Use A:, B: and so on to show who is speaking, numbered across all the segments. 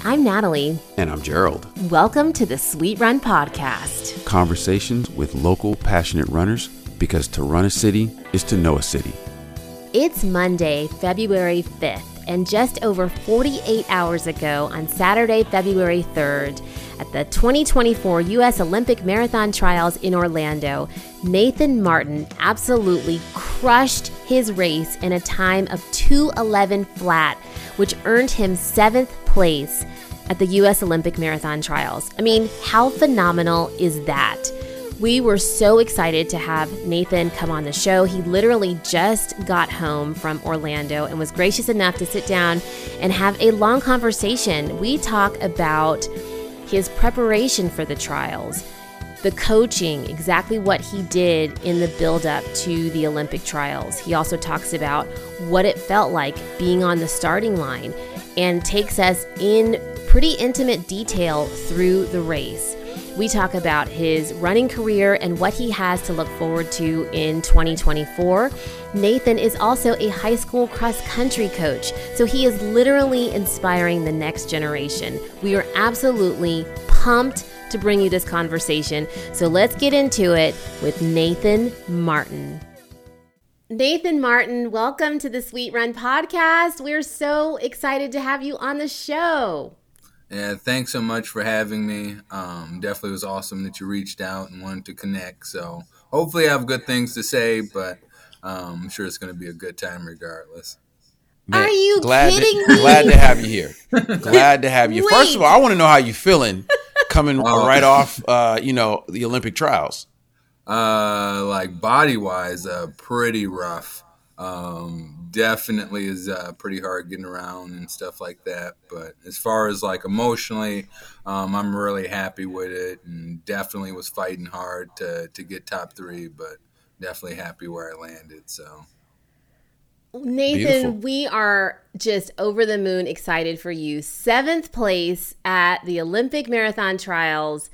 A: I'm Natalie.
B: And I'm Gerald.
A: Welcome to the Sweet Run Podcast.
B: Conversations with local passionate runners, because to run a city is to know a city.
A: It's Monday, February 5th, and just over 48 hours ago on Saturday, February 3rd, at the 2024 U.S. Olympic Marathon Trials in Orlando, Nathan Martin absolutely crushed his race in a time of 2:11 flat, which earned him 7th place at the U.S. Olympic Marathon Trials. I mean, how phenomenal is that? We were so excited to have Nathan come on the show. He literally just got home from Orlando and was gracious enough to sit down and have a long conversation. We talk about his preparation for the trials, the coaching, exactly what he did in the build-up to the Olympic trials. He also talks about what it felt like being on the starting line and takes us in pretty intimate detail through the race. We talk about his running career and what he has to look forward to in 2024. Nathan is also a high school cross-country coach, so he is literally inspiring the next generation. We are absolutely pumped to bring you this conversation, so let's get into it with Nathan Martin. Nathan Martin, welcome to the Sweet Run Podcast. We're so excited to have you on the show.
C: Yeah, thanks so much for having me. Definitely was awesome that you reached out and wanted to connect. So hopefully I have good things to say, but I'm sure it's going to be a good time regardless.
A: Man, are you kidding me?
B: Glad to have you here. Glad to have you. Wait. First of all, I want to know how you're feeling coming right off, the Olympic trials.
C: Like body-wise, pretty rough. Definitely is pretty hard getting around and stuff like that. But as far as like emotionally, I'm really happy with it, and definitely was fighting hard to get top 3, but definitely happy where I landed. So,
A: Nathan, beautiful. We are just over the moon excited for you. 7th place at the Olympic Marathon Trials,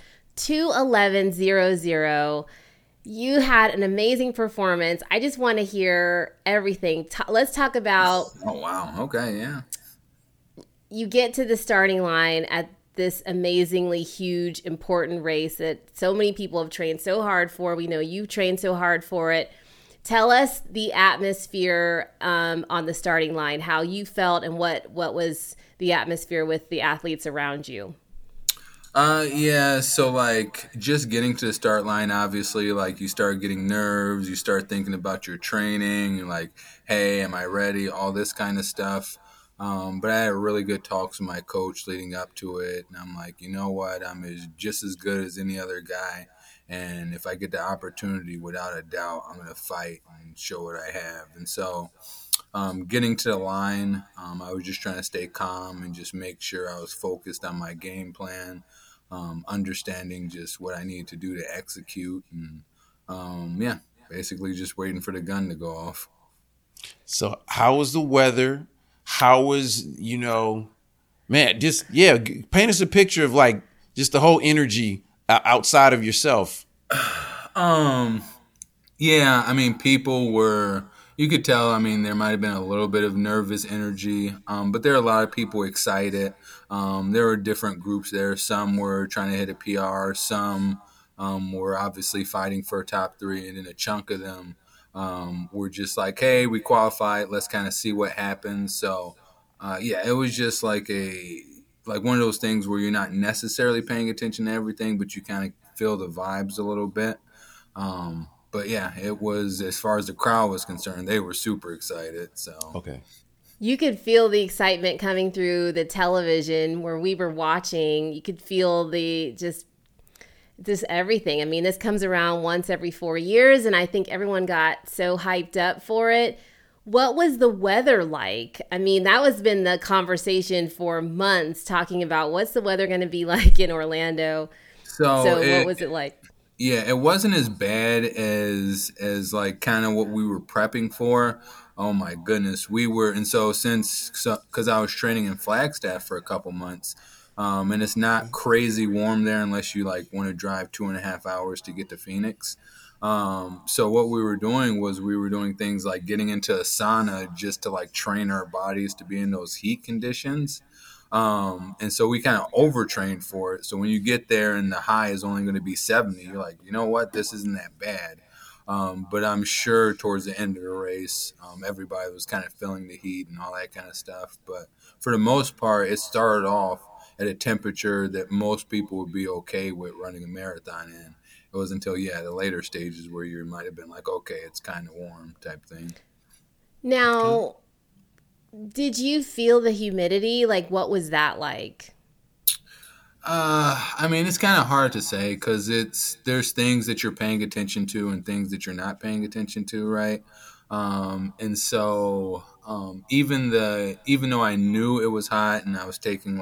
A: 2:11:00. You had an amazing performance. I just want to hear everything. Let's talk about...
C: Oh, wow. Okay, yeah.
A: You get to the starting line at this amazingly huge, important race that so many people have trained so hard for. We know you've trained so hard for it. Tell us the atmosphere on the starting line, how you felt and what was the atmosphere with the athletes around you.
C: So like just getting to the start line, obviously, like you start getting nerves, you start thinking about your training, you're like, hey, am I ready? All this kind of stuff. But I had really good talks with my coach leading up to it. And I'm like, you know what? I'm just as good as any other guy. And if I get the opportunity, without a doubt, I'm going to fight and show what I have. And so getting to the line, I was just trying to stay calm and just make sure I was focused on my game plan. Understanding just what I need to do to execute, and basically just waiting for the gun to go off.
B: So how was the weather? How was, paint us a picture of like just the whole energy outside of yourself.
C: People were, you could tell, there might have been a little bit of nervous energy, but there are a lot of people excited. There were different groups there. Some were trying to hit a PR. Some were obviously fighting for a top 3, and then a chunk of them were just like, hey, we qualified. Let's kind of see what happens. So, it was just like one of those things where you're not necessarily paying attention to everything, but you kind of feel the vibes a little bit. But yeah, it was, as far as the crowd was concerned, they were super excited. So
B: okay.
A: You could feel the excitement coming through the television where we were watching. You could feel the just everything. This comes around once every 4 years, and I think everyone got so hyped up for it. What was the weather like? That has been the conversation for months, talking about what's the weather going to be like in Orlando. So what was it like?
C: Yeah, it wasn't as bad as like kind of what we were prepping for. Oh my goodness, because I was training in Flagstaff for a couple months, and it's not crazy warm there unless you like want to drive 2.5 hours to get to Phoenix. So what we were doing was things like getting into a sauna just to like train our bodies to be in those heat conditions. And so we kind of overtrained for it. So when you get there and the high is only going to be 70, you're like, you know what, this isn't that bad. But I'm sure towards the end of the race, everybody was kind of feeling the heat and all that kind of stuff. But for the most part, it started off at a temperature that most people would be okay with running a marathon in. It was until, the later stages where you might have been like, okay, it's kind of warm type thing.
A: Now, did you feel the humidity? Like, what was that like?
C: I mean, it's kind of hard to say because there's things that you're paying attention to and things that you're not paying attention to, right? And so even though I knew it was hot and I was taking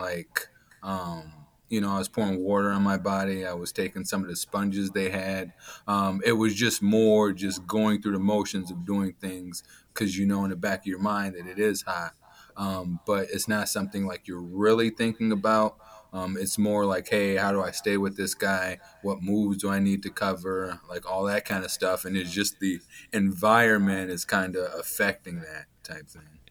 C: I was pouring water on my body. I was taking some of the sponges they had. It was just more just going through the motions of doing things because in the back of your mind that it is hot. But it's not something like you're really thinking about. It's more like, hey, how do I stay with this guy? What moves do I need to cover? Like all that kind of stuff. And it's just the environment is kind of affecting that type thing.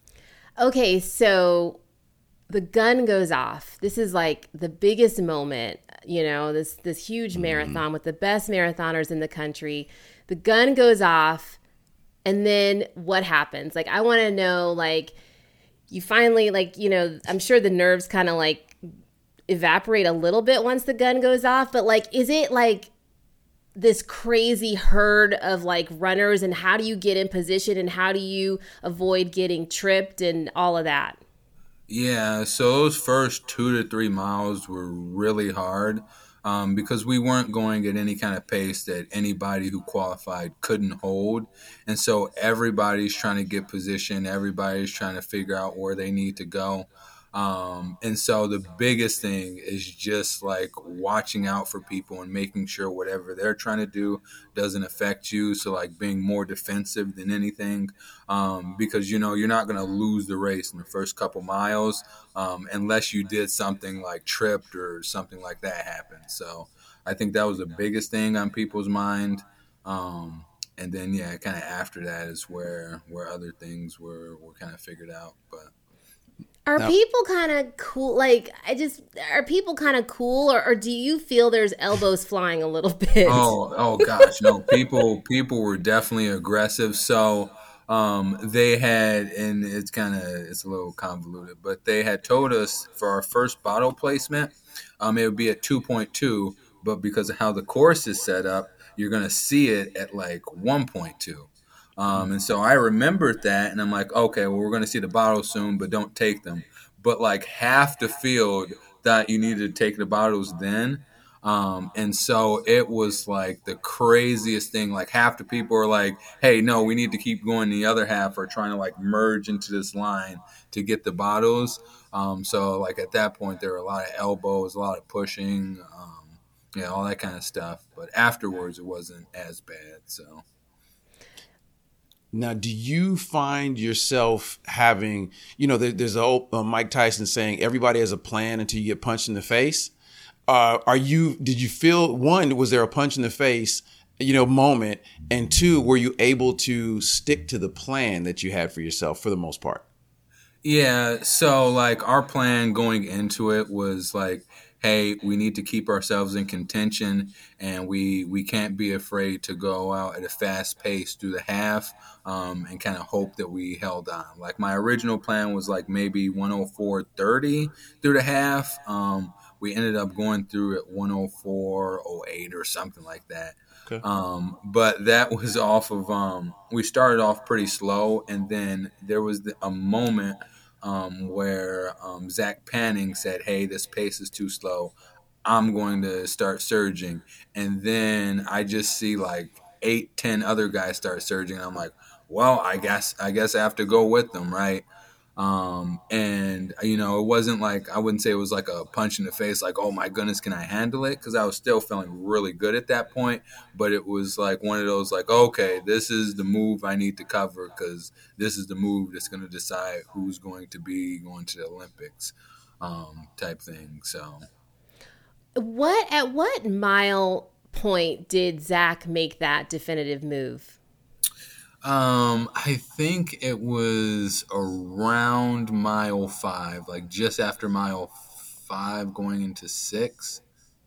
A: Okay, so the gun goes off. This is like the biggest moment, this huge marathon with the best marathoners in the country. The gun goes off, and then what happens? Like, I want to know, like, you finally, I'm sure the nerves kind of like evaporate a little bit once the gun goes off, but like, is it like this crazy herd of like runners, and how do you get in position and how do you avoid getting tripped and all of that?
C: Yeah, so those first 2 to 3 miles were really hard because we weren't going at any kind of pace that anybody who qualified couldn't hold. And so everybody's trying to get position. Everybody's trying to figure out where they need to go. And so the biggest thing is just like watching out for people and making sure whatever they're trying to do doesn't affect you. So like being more defensive than anything, because you're not going to lose the race in the first couple miles unless you did something like tripped or something like that happened. So I think that was the biggest thing on people's mind. And then kind of after that is where other things were kind of figured out, but.
A: Are people kind of cool? Are people kind of cool, or do you feel there's elbows flying a little bit?
C: Oh gosh, no. People were definitely aggressive. So they had, and it's a little convoluted, but they had told us for our first bottle placement, it would be at 2.2, but because of how the course is set up, you're gonna see it at like 1.2. And so I remembered that, and I'm like, okay, well, we're going to see the bottles soon, but don't take them. But like half the field thought you needed to take the bottles then. And so it was like the craziest thing. Like half the people are like, hey, no, we need to keep going. The other half are trying to like merge into this line to get the bottles. So like at that point, there were a lot of elbows, a lot of pushing, all that kind of stuff. But afterwards, it wasn't as bad, so.
B: Now, do you find yourself having, there's a Mike Tyson saying everybody has a plan until you get punched in the face. Did you feel, one, was there a punch in the face, moment? And two, were you able to stick to the plan that you had for yourself for the most part?
C: Yeah. So like our plan going into it was like, hey, we need to keep ourselves in contention, and we can't be afraid to go out at a fast pace through the half and kind of hope that we held on. Like my original plan was like maybe 104.30 through the half. We ended up going through at 104.08 or something like that. Okay. But that was off of we started off pretty slow, and then there was a moment where Zach Panning said, hey, this pace is too slow. I'm going to start surging. And then I just see like 8-10 other guys start surging. And I'm like, well, I guess I have to go with them, right? And it wasn't like, I wouldn't say it was like a punch in the face, like, oh my goodness, can I handle it? Because I was still feeling really good at that point. But it was like one of those like, okay, this is the move I need to cover because this is the move that's going to decide who's going to be going to the Olympics type thing. So
A: at what mile point did Zach make that definitive move?
C: I think it was around mile 5, like just after mile 5 going into 6.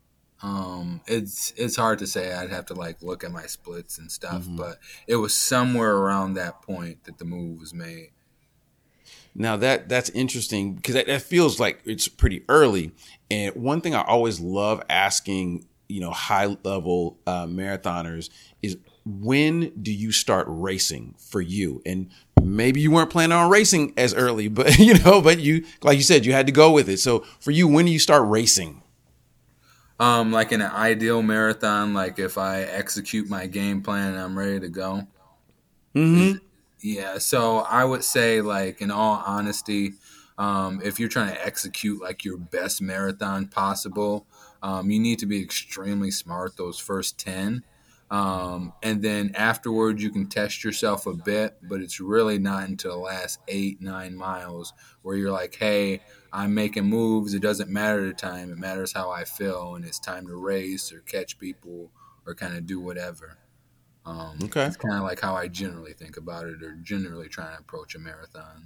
C: It's hard to say. I'd have to like look at my splits and stuff, but it was somewhere around that point that the move was made.
B: Now that's interesting because that feels like it's pretty early. And one thing I always love asking, high level marathoners is, when do you start racing for you? And maybe you weren't planning on racing as early, but but you, like you said, you had to go with it. So for you, when do you start racing?
C: Like in an ideal marathon, like if I execute my game plan and I'm ready to go.
B: Mm-hmm.
C: Yeah, so I would say, like, in all honesty, if you're trying to execute like your best marathon possible, you need to be extremely smart those first 10. And then afterwards, you can test yourself a bit, but it's really not until the last 8-9 miles where you're like, hey, I'm making moves. It doesn't matter the time. It matters how I feel. And it's time to race or catch people or kind of do whatever.
B: Okay.
C: It's kind of like how I generally think about it, or generally trying to approach a marathon.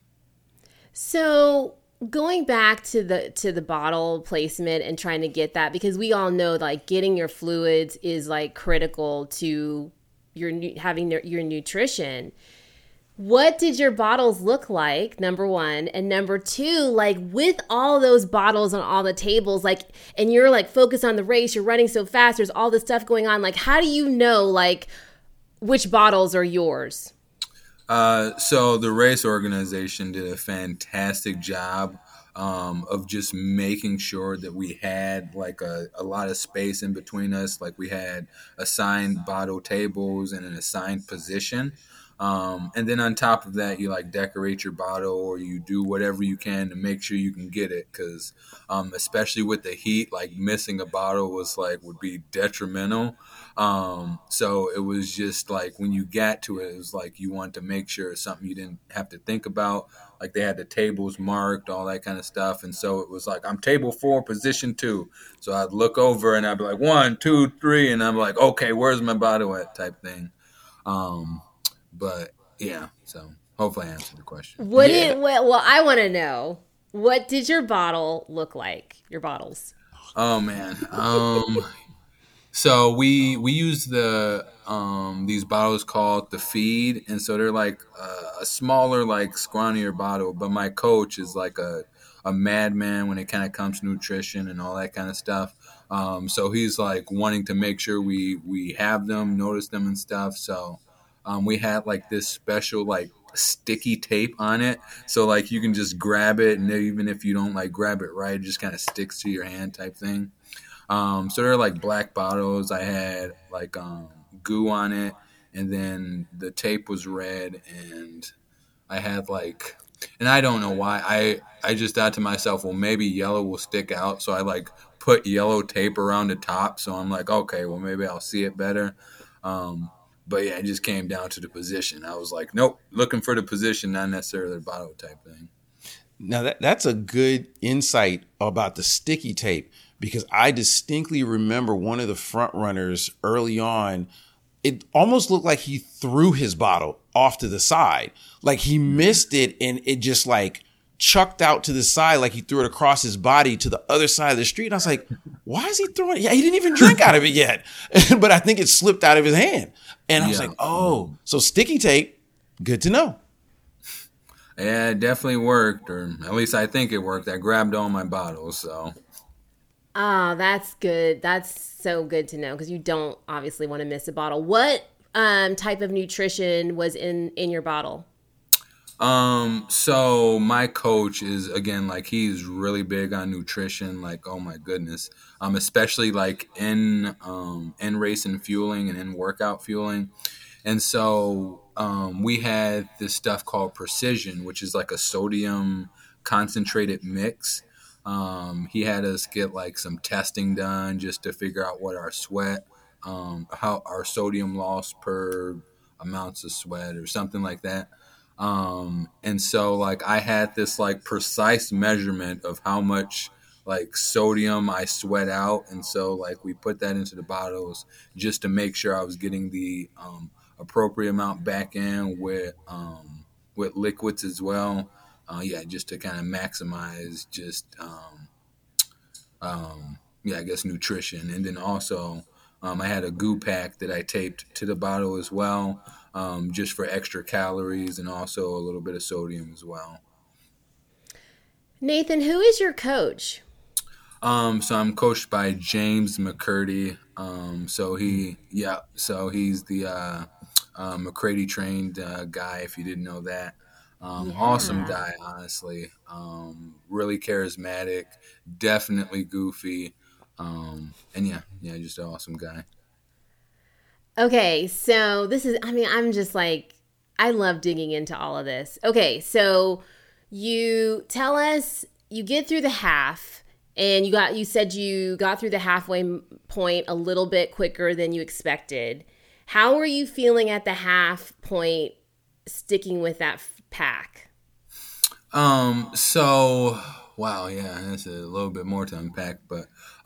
A: So going back to the bottle placement and trying to get that, because we all know like getting your fluids is like critical to your your nutrition. What did your bottles look like, number one? And number two, like with all those bottles on all the tables, like, and you're like focused on the race, you're running so fast, there's all this stuff going on. Like, how do you know like which bottles are yours?
C: So the race organization did a fantastic job of just making sure that we had like a lot of space in between us. Like we had assigned bottle tables and an assigned position. And then on top of that, you like decorate your bottle or you do whatever you can to make sure you can get it. Cause, especially with the heat, like missing a bottle would be detrimental. So it was just like when you got to it, it was like you want to make sure it's something you didn't have to think about. Like they had the tables marked, all that kind of stuff. And so it was like, I'm table 4, position 2. So I'd look over and I'd be like 1, 2, 3. And I'm like, okay, where's my bottle at type thing. But yeah, so hopefully I answered the question.
A: Well, I want to know, what did your bottle look like? Your bottles.
C: Oh man. So we use these bottles called the Feed, and so they're like a smaller, like scrawnier bottle. But my coach is like a madman when it kind of comes to nutrition and all that kind of stuff. So he's like wanting to make sure we have them, notice them and stuff. So we had like this special like sticky tape on it, so like you can just grab it, and even if you don't like grab it right, it just kind of sticks to your hand type thing. So they're like black bottles. I had like goo on it, and then the tape was red, and I had like, and I don't know why, I just thought to myself, well, maybe yellow will stick out, so I like put yellow tape around the top, so I'm like, okay, well maybe I'll see it better. But yeah, it just came down to the position. I was like, nope, looking for the position, not necessarily the bottle type thing.
B: Now that's a good insight about the sticky tape, because I distinctly remember one of the front runners early on, it almost looked like he threw his bottle off to the side. Like he missed it and it just like chucked out to the side, like he threw it across his body to the other side of the street. And I was like, why is he throwing it? Yeah, he didn't even drink out of it yet. But I think it slipped out of his hand. And I was like, oh, so sticky tape, good to know.
C: Yeah, it definitely worked, or at least I think it worked. I grabbed all my bottles, so.
A: Oh, that's good. That's so good to know, because you don't obviously want to miss a bottle. What type of nutrition was in your bottle?
C: So my coach is, again, like he's really big on nutrition, like, oh my goodness. Especially like in race and fueling and in workout fueling. And so, we had this stuff called Precision, which is like a sodium concentrated mix. He had us get like some testing done just to figure out what our sweat, how our sodium loss per amounts of sweat or something like that. And so like I had this like precise measurement of how much like sodium I sweat out. And so like we put that into the bottles just to make sure I was getting the appropriate amount back in with liquids as well. Just to kind of maximize just I guess nutrition. And then also I had a goo pack that I taped to the bottle as well, just for extra calories and also a little bit of sodium as well.
A: Nathan, who is your coach?
C: So I'm coached by James McCurdy. So he's the McCready trained guy, if you didn't know that. Awesome guy, honestly. Really charismatic, definitely goofy. Just an awesome guy.
A: Okay, so I'm just like, I love digging into all of this. Okay, so you tell us you get through the half, and you said you got through the halfway point a little bit quicker than you expected. How were you feeling at the half point sticking with that pack?
C: Wow, yeah, that's a little bit more to unpack, but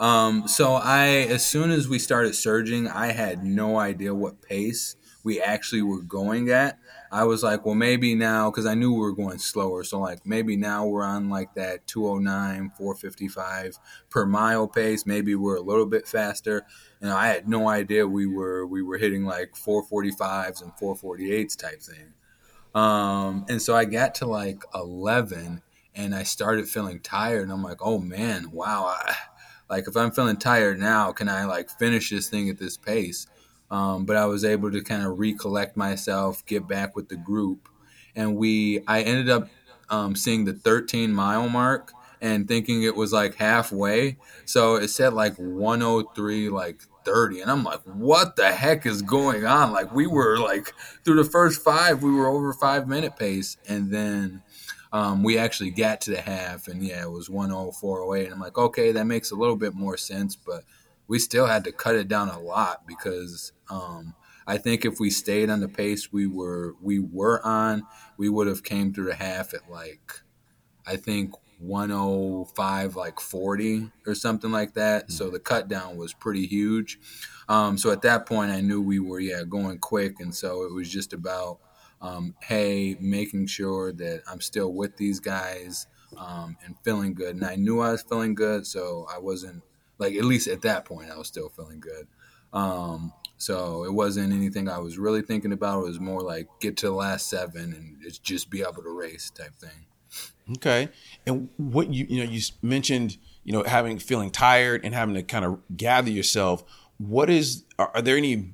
C: as soon as we started surging, I had no idea what pace we actually were going at. I was like, well, maybe now, because I knew we were going slower, so like maybe now we're on like that 209, 455 per mile pace. Maybe we're a little bit faster. I had no idea we were hitting like 445s and 448s type thing. And so I got to like 11 and I started feeling tired, and I'm like, oh man, wow. Like if I'm feeling tired now, can I like finish this thing at this pace? But I was able to kind of recollect myself, get back with the group. And I ended up seeing the 13-mile mark and thinking it was like halfway. So it said like 103, like 30. And I'm like, what the heck is going on? Like we were like through the first 5, we were over 5-minute pace. And then we actually got to the half, and it was 104.08. And I'm like, okay, that makes a little bit more sense, but we still had to cut it down a lot because I think if we stayed on the pace we were on, we would have came through the half at like, I think 105, like 40 or something like that. So the cut down was pretty huge. So at that point I knew we were going quick, and so it was just about making sure that I'm still with these guys and feeling good. And I knew I was feeling good, so I wasn't like, at least at that point I was still feeling good. So it wasn't anything I was really thinking about. It was more like get to the last 7 and just be able to race type thing.
B: Okay. And what you mentioned, feeling tired and having to kind of gather yourself. Are there any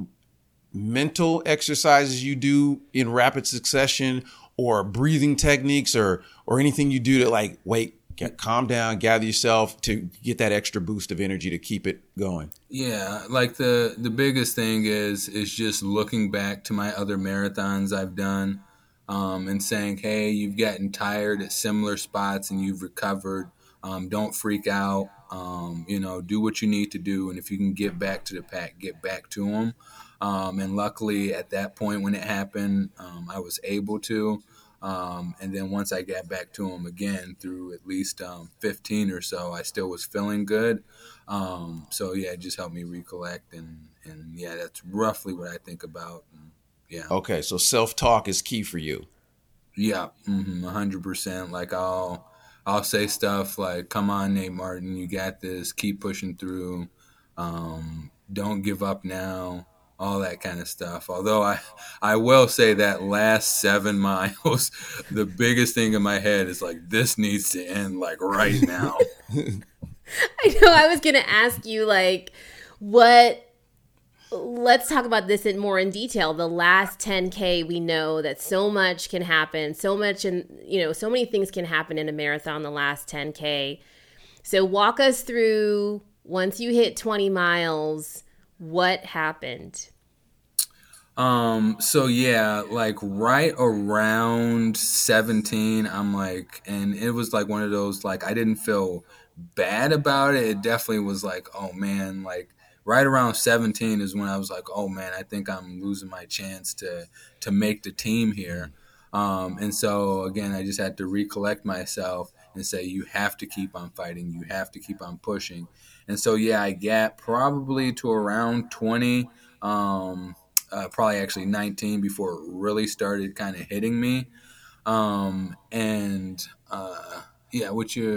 B: mental exercises you do in rapid succession, or breathing techniques, or anything you do to like, calm down, gather yourself to get that extra boost of energy to keep it going?
C: Yeah, like the biggest thing is just looking back to my other marathons I've done, and saying, hey, you've gotten tired at similar spots and you've recovered. Don't freak out. Do what you need to do, and if you can get back to the pack, get back to them. And luckily at that point when it happened, I was able to. And then once I got back to them again through at least 15 or so, I still was feeling good. It just helped me recollect, and that's roughly what I think about.
B: Okay, so self-talk is key for you.
C: Yeah, 100%. Like I'll say stuff like, "Come on, Nate Martin, you got this. Keep pushing through. Don't give up now." All that kind of stuff. Although I will say that last 7 miles, the biggest thing in my head is like, this needs to end like right now.
A: I know. I was going to ask you let's talk about this in detail. The last 10K, we know that so much can happen, so many things can happen in a marathon, the last 10K. So walk us through, once you hit 20 miles, what happened?
C: Like right around 17, I'm like, and it was like one of those, like, I didn't feel bad about it. It definitely was like, oh man, like right around 17 is when I was like, oh man, I think I'm losing my chance to make the team here. And so again, I just had to recollect myself and say, you have to keep on fighting. You have to keep on pushing. And so, I got probably to around 20. probably actually 19 before it really started kind of hitting me. And yeah,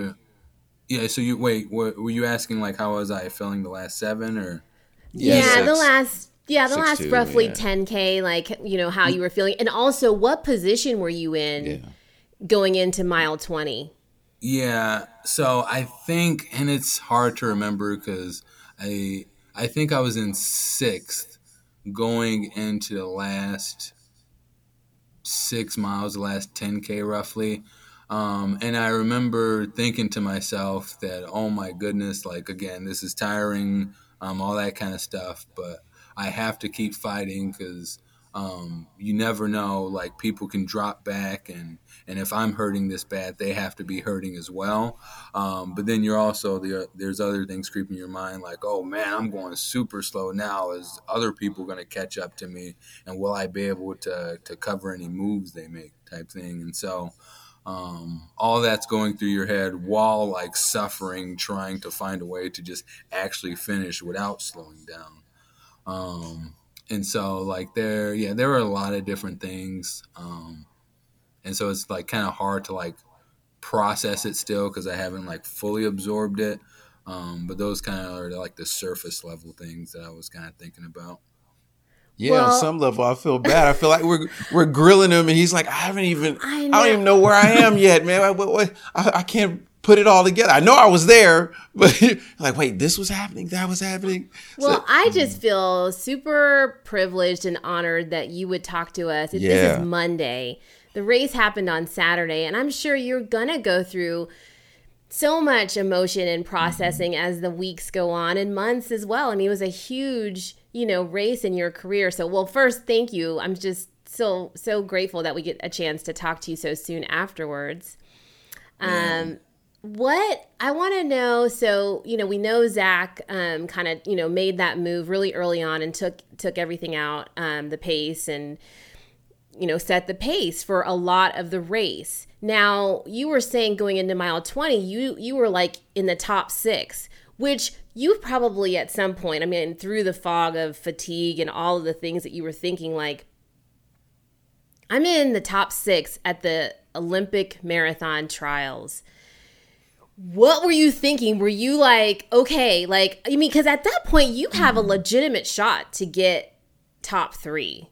C: so were you asking like how was I feeling the last 7 or?
B: Yeah,
A: Yeah, the
B: six,
A: last the last
B: 6'2",
A: roughly
B: yeah.
A: 10K, like, how you were feeling. And also, what position were you in
B: Yeah.
A: going into mile 20?
C: Yeah, so I think, and it's hard to remember because I think I was in 6th going into the last 6 miles, the last 10K roughly. And I remember thinking to myself that, oh my goodness, like again, this is tiring, all that kind of stuff. But I have to keep fighting because you never know. Like people can drop back, and if I'm hurting this bad, they have to be hurting as well. But then you're also there's other things creeping your mind, like, oh man, I'm going super slow now. Is other people going to catch up to me, and will I be able to cover any moves they make, type thing? And so all that's going through your head while like suffering, trying to find a way to just actually finish without slowing down. And so like there were a lot of different things. And so it's like kind of hard to like process it still because I haven't like fully absorbed it. But those kind of are like the surface level things that I was kind of thinking about.
B: Yeah, on
A: Well,
B: some level, I feel bad. I feel like we're grilling him, and he's like, I don't even know
A: know.
B: where I am yet, man. I can't put it all together. I know I was there, but like, wait, this was happening, that was happening.
A: Well, I just feel super privileged and honored that you would talk to us. This
B: Yeah.
A: is Monday. The race happened on Saturday, and I'm sure you're going to go through so much emotion and processing as the weeks go on and months as well. I mean, it was a huge, race in your career. So, well, first, thank you. I'm just so grateful that we get a chance to talk to you so soon afterwards. What I want to know, so, we know Zach kind of, made that move really early on and took everything out, the pace and, set the pace for a lot of the race. Now, you were saying going into mile 20, you were like in the top 6, which you probably at some point, I mean, through the fog of fatigue and all of the things that you were thinking, like, I'm in the top 6 at the Olympic marathon trials. What were you thinking? Were you like, okay, like, I mean, because at that point you have a legitimate shot to get top 3.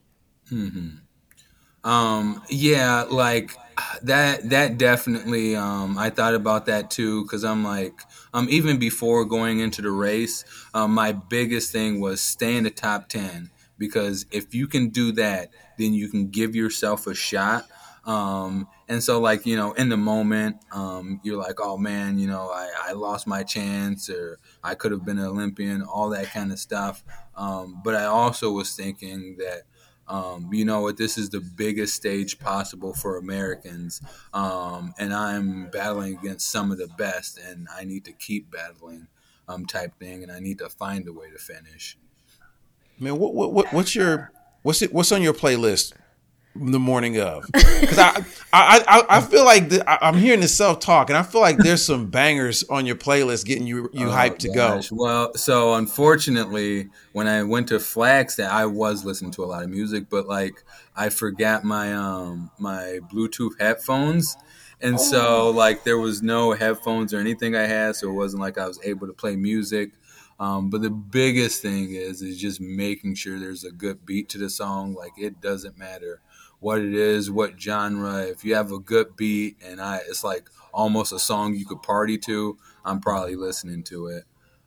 C: Yeah, like that definitely, I thought about that too. Cause I'm like, even before going into the race, my biggest thing was stay in the top 10, because if you can do that, then you can give yourself a shot. And so like, in the moment, you're like, oh man, I lost my chance, or I could have been an Olympian, all that kind of stuff. But I also was thinking that, this is the biggest stage possible for Americans. And I'm battling against some of the best, and I need to keep battling, type thing. And I need to find a way to finish.
B: Man, what's on your playlist the morning of? Because I feel like I'm hearing this self talk, and I feel like there's some bangers on your playlist getting you hyped to go.
C: Well, so unfortunately, when I went to Flagstaff, I was listening to a lot of music, but like I forgot my my Bluetooth headphones. And so like there was no headphones or anything I had, so it wasn't like I was able to play music. But the biggest thing is just making sure there's a good beat to the song. Like it doesn't matter what it is, what genre. If you have a good beat and it's like almost a song you could party to, I'm probably listening to it.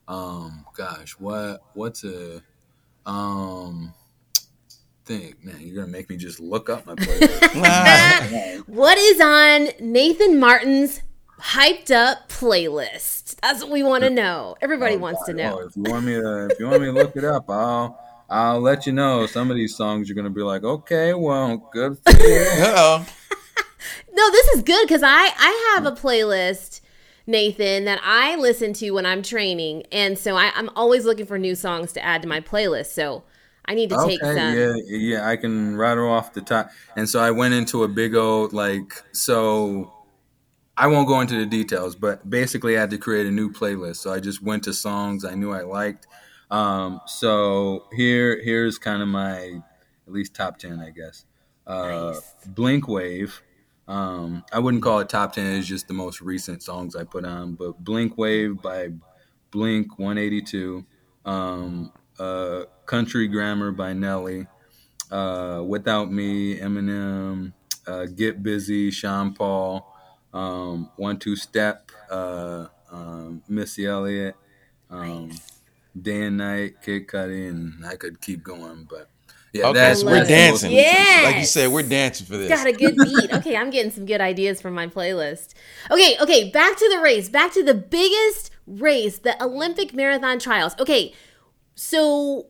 C: What's a thing? Man, you're gonna make me just look up my playlist.
A: What is on Nathan Martin's hyped up playlist? That's what we want to know. Everybody wants to know.
C: If you want me to look it up, I'll let you know. Some of these songs you're gonna be like, okay, well, good for you.
B: Uh-oh.
A: No, this is good because I have a playlist, Nathan, that I listen to when I'm training, and so I'm always looking for new songs to add to my playlist. So I need to take some.
C: Yeah, I can rattle off the top. And so I went into a big old so I won't go into the details, but basically I had to create a new playlist. So I just went to songs I knew I liked. So here's kind of my at least top 10, I guess.
A: Nice.
C: Blink Wave. I wouldn't call it top 10. It's just the most recent songs I put on. But Blink Wave by Blink 182. Country Grammar by Nelly. Without Me, Eminem. Get Busy, Sean Paul. One Two Step, Missy Elliott.
A: Nice.
C: Day and Night, Kid Cudi, and I could keep going, but yeah,
B: Okay,
A: I
C: that's
B: so we're
A: love
C: the
A: it.
C: most
B: dancing.
C: recent stuff.
B: Like you
A: Yes.
B: said, we're dancing for
A: It's
B: this.
A: got a good beat. Okay, I'm getting some good ideas from my playlist. Okay, back to the race. Back to the biggest race, the Olympic marathon trials. Okay, so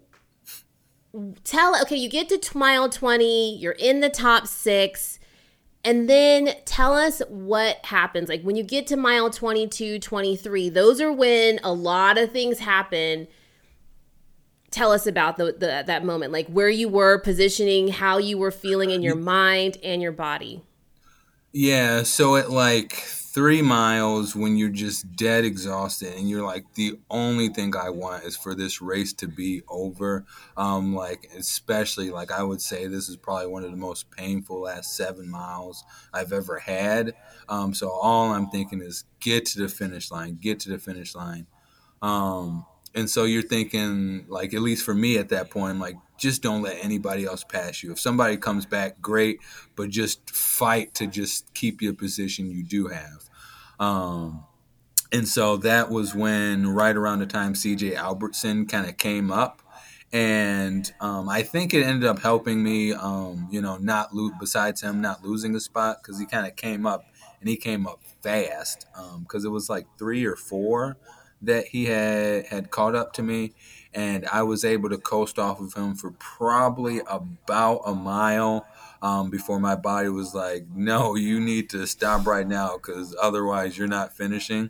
A: you get to mile 20, you're in the top 6, and then tell us what happens. Like when you get to mile 22, 23, those are when a lot of things happen. Tell us about that moment, like where you were positioning, how you were feeling in your mind and your body.
C: Yeah, so at like 3 miles, when you're just dead exhausted and you're like, the only thing I want is for this race to be over. Like especially like I would say this is probably one of the most painful last 7 miles I've ever had. So all I'm thinking is get to the finish line, get to the finish line. Um, and so you're thinking, like, at least for me at that point, like, just don't let anybody else pass you. If somebody comes back, great, but just fight to just keep your position you do have. Um, and so that was when, right around the time CJ Albertson kind of came up. And I think it ended up helping me, not lose, besides him not losing a spot, because he kind of came up and he came up fast, because it was like 3 or 4 that he had caught up to me. And I was able to coast off of him for probably about a mile before my body was like, no, you need to stop right now because otherwise you're not finishing.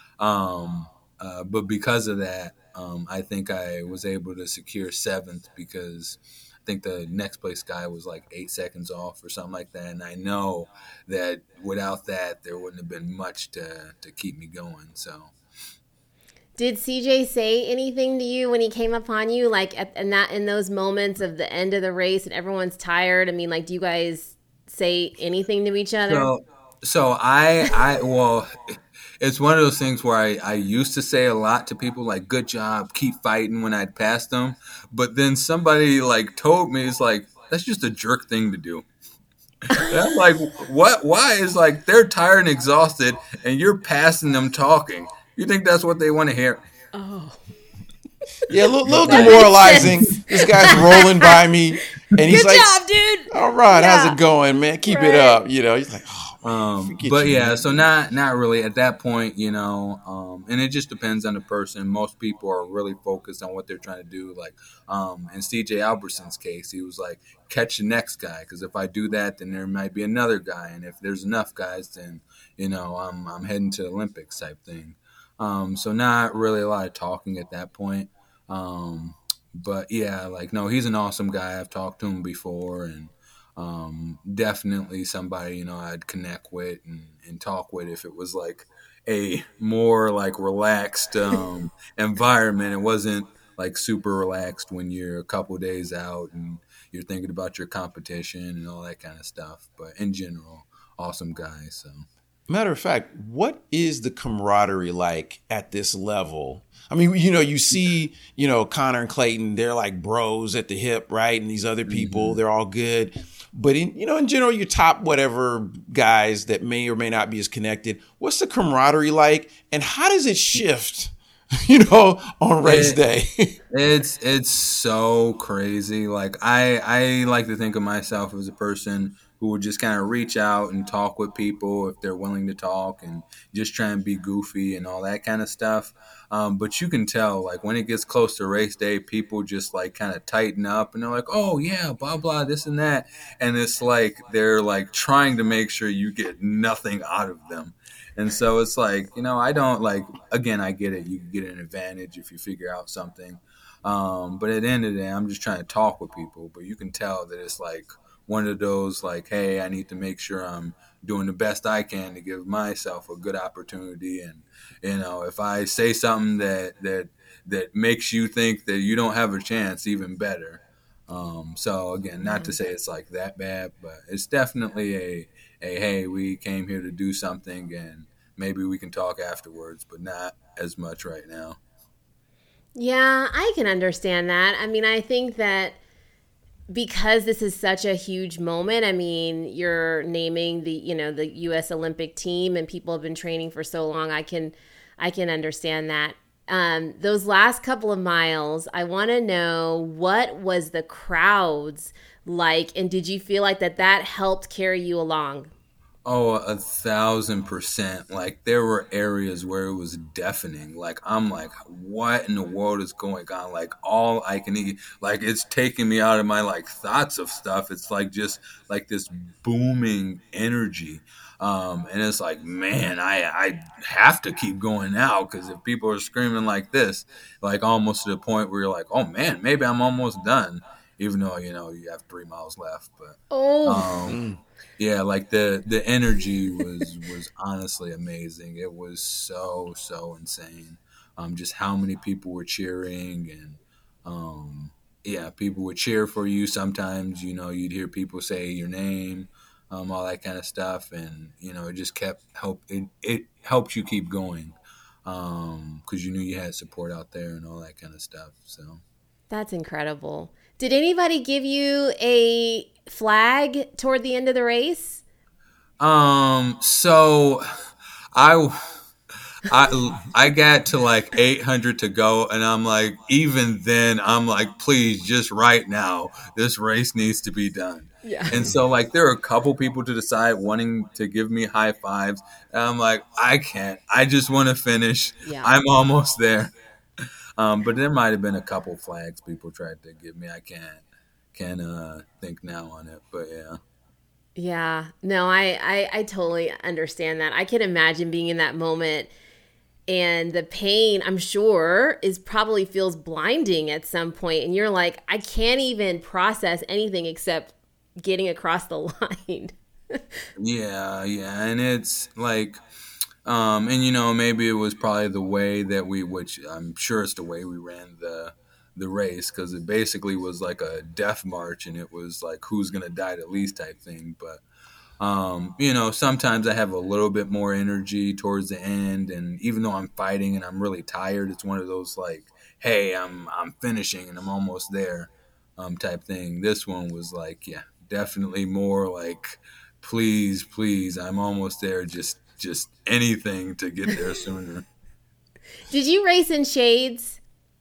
C: But because of that, I think I was able to secure 7th because I think the next place guy was like 8 seconds off or something like that. And I know that without that, there wouldn't have been much to keep me going. So.
A: Did CJ say anything to you when he came upon you, like in those moments of the end of the race and everyone's tired? I mean, like, do you guys say anything to each other?
C: So well, it's one of those things where I used to say a lot to people like, good job, keep fighting when I'd pass them. But then somebody like told me, it's like, that's just a jerk thing to do. And I'm like, what? Why? It's like, they're tired and exhausted and you're passing them talking. You think that's what they want to hear?
A: Oh.
B: Yeah, a little
A: That
B: demoralizing.
A: makes sense.
B: This guy's rolling by me, and he's
A: Good
B: like,
A: job, dude.
B: "All right,
A: Yeah.
B: how's it going, man? Keep it
A: Right.
B: up." You know, he's like, "Oh, man,
C: But
B: you,
C: yeah,
B: man."
C: so not really at that point, and it just depends on the person. Most people are really focused on what they're trying to do. Like in CJ Albertson's case, he was like, catch the next guy, because if I do that, then there might be another guy, and if there's enough guys, then I'm heading to the Olympics type thing. So not really a lot of talking at that point. But yeah, like, no, he's an awesome guy. I've talked to him before, and definitely somebody, I'd connect with and talk with if it was like a more like relaxed environment. It wasn't like super relaxed when you're a couple days out and you're thinking about your competition and all that kind of stuff. But in general, awesome guy. So.
B: Matter of fact, what is the camaraderie like at this level? I mean, you see, Connor and Clayton, they're like bros at the hip, right? And these other people, they're all good. But in general, your top whatever guys that may or may not be as connected, what's the camaraderie like? And how does it shift, on race day?
C: It's so crazy. Like I like to think of myself as a person who would just kind of reach out and talk with people if they're willing to talk and just try and be goofy and all that kind of stuff. But you can tell, like, when it gets close to race day, people just like kind of tighten up and they're like, oh yeah, blah, blah, this and that. And it's like, they're like trying to make sure you get nothing out of them. And so it's like, I don't like, again, I get it. You can get an advantage if you figure out something. But at the end of the day, I'm just trying to talk with people. But you can tell that it's like one of those like, hey, I need to make sure I'm doing the best I can to give myself a good opportunity. And, if I say something that makes you think that you don't have a chance, even better. So again, not to say it's like that bad, but it's definitely a hey, we came here to do something and maybe we can talk afterwards, but not as much right now.
A: Yeah, I can understand that. I mean, I think that because this is such a huge moment, I mean, you're naming the US Olympic team and people have been training for so long. I can understand that. Those last couple of miles, I want to know, what was the crowds like, and did you feel like that helped carry you along?
C: Oh, 1,000%. Like there were areas where it was deafening. Like I'm like, what in the world is going on? Like all I can eat, like it's taking me out of my like thoughts of stuff. It's like just like this booming energy. And it's like, man, I have to keep going now because if people are screaming like this, like almost to the point where you're like, oh man, maybe I'm almost done, even though you have 3 miles left. But
A: Oh,
C: um, yeah, like the energy was honestly amazing. It was so insane. Just how many people were cheering and yeah, people would cheer for you. Sometimes you'd hear people say your name, all that kind of stuff, and it just it helped you keep going because you knew you had support out there and all that kind of stuff. So.
A: that's incredible. Did anybody give you a flag toward the end of the race?
C: So I I got to like 800 to go, and I'm like, even then, I'm like, please, just right now, this race needs to be done.
A: Yeah.
C: And so, like, there are a couple people to decide wanting to give me high fives, and I'm like, I can't. I just want to finish.
A: Yeah.
C: I'm almost there. But there might have been a couple flags people tried to give me. I can't think now on it, but yeah.
A: Yeah. No, I totally understand that. I can imagine being in that moment, and the pain, I'm sure, is probably feels blinding at some point, and you're like, I can't even process anything except getting across the line.
C: Yeah, and it's like, and maybe it was probably the way that which I'm sure it's the way we ran the race because it basically was like a death march, and it was like who's gonna die the least type thing. But sometimes I have a little bit more energy towards the end, and even though I'm fighting and I'm really tired, it's one of those like, hey, I'm finishing and I'm almost there, type thing. This one was like, yeah, definitely more like, please, I'm almost there. Just anything to get there sooner.
A: Did you race in shades?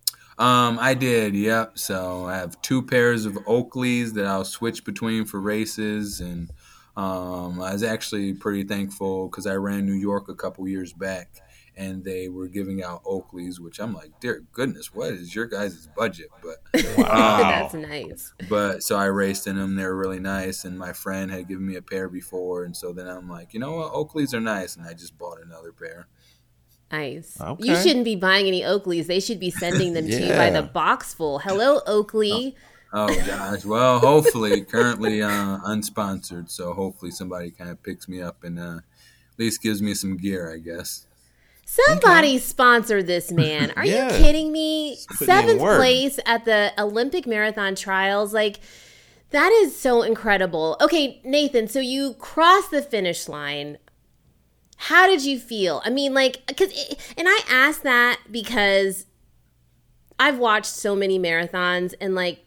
C: I did, yep. So I have 2 pairs of Oakleys that I'll switch between for races, and I was actually pretty thankful because I ran New York a couple years back, and they were giving out Oakleys, which I'm like, dear goodness, what is your guys' budget?
A: That's nice.
C: But so I raced in them. They were really nice, and my friend had given me a pair before, and so then I'm like, you know what, Oakleys are nice, and I just bought another pair.
A: Nice.
B: Okay.
A: You shouldn't be buying any Oakleys. They should be sending them to you by the box full. Hello, Oakley.
C: Oh gosh. Well, hopefully, currently unsponsored, so hopefully somebody kind of picks me up and at least gives me some gear, I guess.
A: Somebody sponsor this man. Are
B: Yeah.
A: you kidding me?
B: Put in
A: 7th
B: work.
A: place at the Olympic Marathon Trials. Like, that is so incredible. Okay, Nathan, so you crossed the finish line. How did you feel? I mean, like, and I ask that because I've watched so many marathons, and like,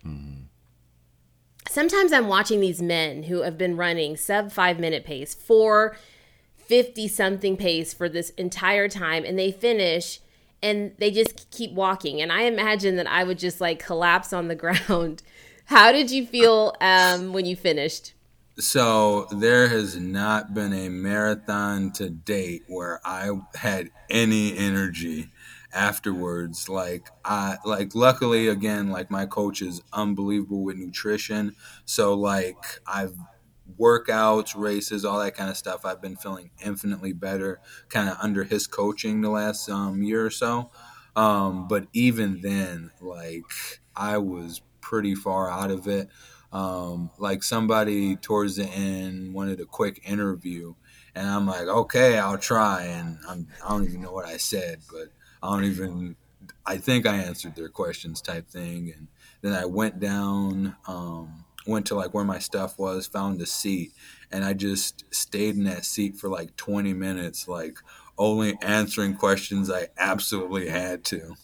A: sometimes I'm watching these men who have been running sub 5-minute pace, 4:50 something pace for this entire time, and they finish and they just keep walking. And I imagine that I would just like collapse on the ground. How did you feel when you finished?
C: So there has not been a marathon to date where I had any energy afterwards. Luckily again, like my coach is unbelievable with nutrition. So like I've workouts, races, all that kind of stuff. I've been feeling infinitely better kind of under his coaching the last year or so. But even then, like I was pretty far out of it. Like somebody towards the end wanted a quick interview, and I'm like, okay, I'll try. And I don't even know what I said, but I think I answered their questions type thing. And Then I went down, went to like where my stuff was, found a seat, and I just stayed in that seat for like 20 minutes, like only answering questions I absolutely had to.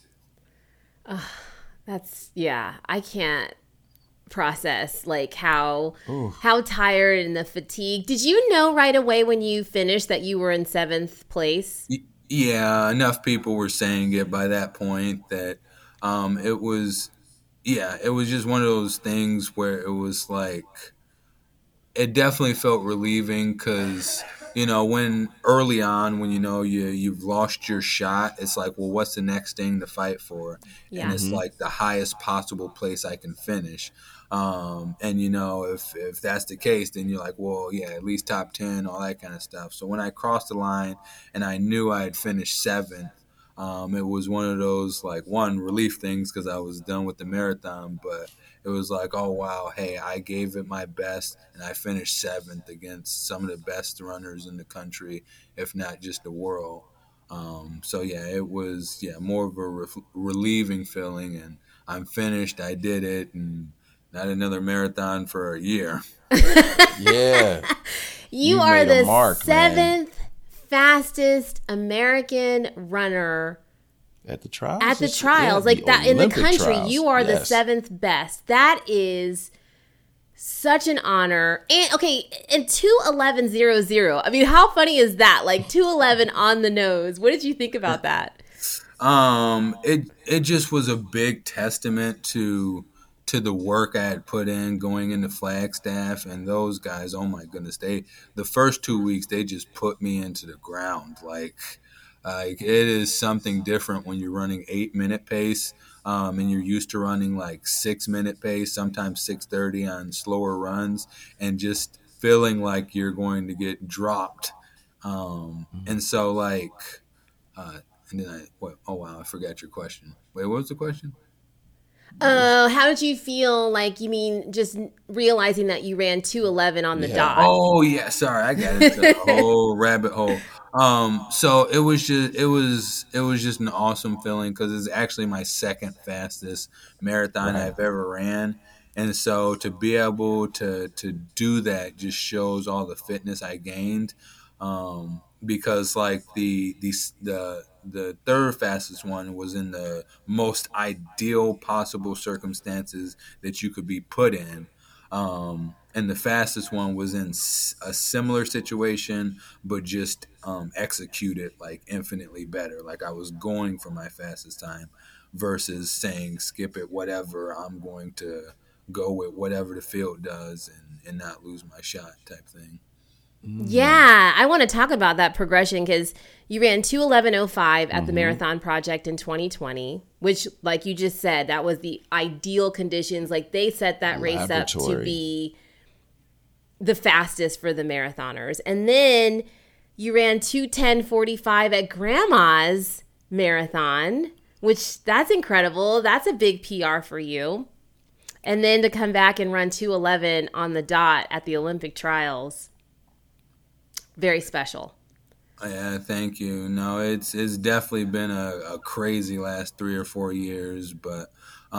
A: Yeah, I can't process like how
B: Ooh.
A: how tired and the fatigue. Did you know right away when you finished that you were in seventh place?
C: Yeah, enough people were saying it by that point that it was, yeah, it was just one of those things where it was like, it definitely felt relieving because, when early on, when you've lost your shot, it's like, well, what's the next thing to fight for? And
A: Yeah.
C: it's like the highest possible place I can finish. And if that's the case, then you're like, well, yeah, at least top 10, all that kind of stuff. So when I crossed the line and I knew I had finished seventh, it was one of those like one relief things because I was done with the marathon, but it was like, oh wow, hey, I gave it my best and I finished seventh against some of the best runners in the country, if not just the world. So yeah, it was more of a relieving feeling, and I'm finished. I did it, and not another marathon for a year.
B: Yeah.
A: You are
B: made a
A: the
B: mark, man.
A: seventh fastest American runner
B: At the trials?
A: at the trials, like that in the
B: Olympic
A: country.
B: trials.
A: You are the
B: Yes.
A: seventh best. That is such an honor. And okay, and 2:11:00. I mean, how funny is that? Like 2:11 on the nose. What did you think about that?
C: It just was a big testament to the work I had put in going into Flagstaff, and those guys, oh my goodness, the first 2 weeks they just put me into the ground. Like it is something different when you're running 8-minute pace, and you're used to running like 6-minute pace, sometimes 6:30 on slower runs, and just feeling like you're going to get dropped. And so like, and then oh wow, I forgot your question. Wait, what was the question?
A: How did you feel? Like, you mean just realizing that you ran 2:11 on the
B: Yeah.
A: dot?
C: Oh yeah, sorry, I got into the whole rabbit hole. So it was just an awesome feeling because it's actually my second fastest marathon
B: Right.
C: I've ever ran, and so to be able to do that just shows all the fitness I gained. Because like the third fastest one was in the most ideal possible circumstances that you could be put in. And the fastest one was in a similar situation, but just executed like infinitely better. Like I was going for my fastest time versus saying skip it, whatever. I'm going to go with whatever the field does and not lose my shot type thing.
A: Yeah, I want to talk about that progression because you ran 2:11:05 at the Marathon Project in 2020, which, like you just said, that was the ideal conditions. Like they set that race up to
B: Laboratory.
A: be the fastest for the marathoners. And then you ran 2:10:45 at Grandma's marathon, which that's incredible. That's a big PR for you. And then to come back and run 2:11 on the dot at the Olympic trials. Very special.
C: Yeah, thank you. No, it's definitely been a crazy last 3 or 4 years, but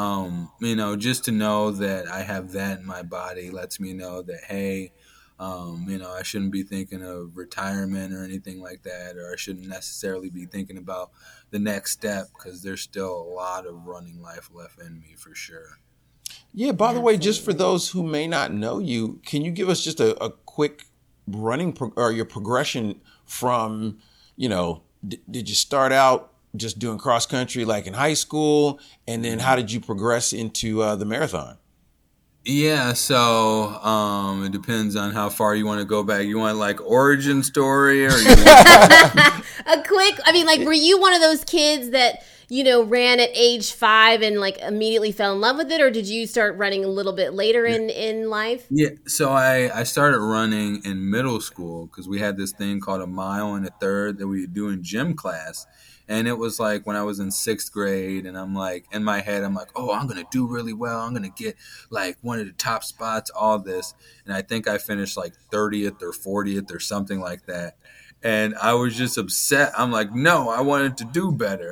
C: just to know that I have that in my body lets me know that hey, I shouldn't be thinking of retirement or anything like that, or I shouldn't necessarily be thinking about the next step because there's still a lot of running life left in me for sure.
B: Yeah, by the way, just for those who may not know you, can you give us just a quick running or your progression from, did you start out just doing cross country like in high school? And then how did you progress into the marathon?
C: Yeah, so it depends on how far you want to go back. You want like origin story or you want
A: A quick, I mean, like, were you one of those kids that, ran at age 5 and like immediately fell in love with it? Or did you start running a little bit later in life?
C: Yeah, so I started running in middle school because we had this thing called a mile and a third that we would do in gym class. And it was like when I was in 6th grade and I'm like, in my head, I'm like, oh, I'm going to do really well. I'm going to get like one of the top spots, all this. And I think I finished like 30th or 40th or something like that. And I was just upset. I'm like, no, I wanted to do better.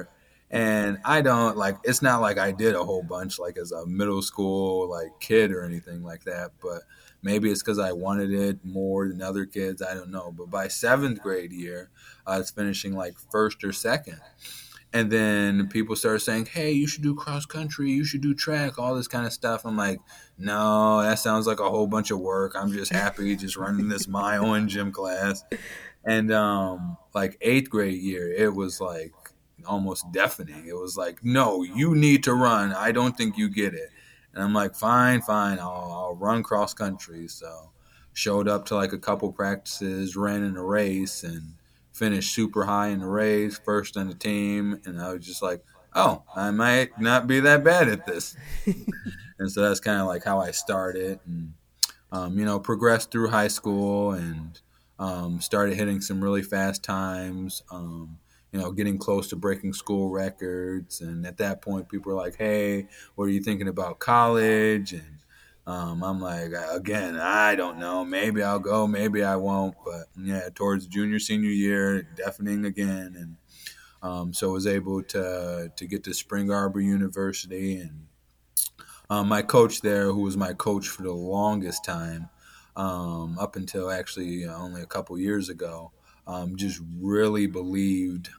C: And I don't like, it's not like I did a whole bunch like as a middle school like kid or anything like that, but maybe it's because I wanted it more than other kids. I don't know. But by 7th grade year, I was finishing like first or second. And then people started saying, hey, you should do cross country, you should do track, all this kind of stuff. I'm like, no, that sounds like a whole bunch of work. I'm just happy just running this mile in gym class. And like 8th grade year, it was like almost deafening. It was like, no, you need to run. I don't think you get it. And I'm like, fine, I'll run cross country. So showed up to like a couple practices, ran in a race, and finished super high in the race, first on the team. And I was just like, oh, I might not be that bad at this. And so that's kind of like how I started, and progressed through high school, and started hitting some really fast times, getting close to breaking school records. And at that point, people were like, hey, what are you thinking about college? And I'm like, again, I don't know. Maybe I'll go, maybe I won't. But yeah, towards junior, senior year, deafening again. And so I was able to get to Spring Arbor University. And my coach there, who was my coach for the longest time, up until actually only a couple years ago, just really believed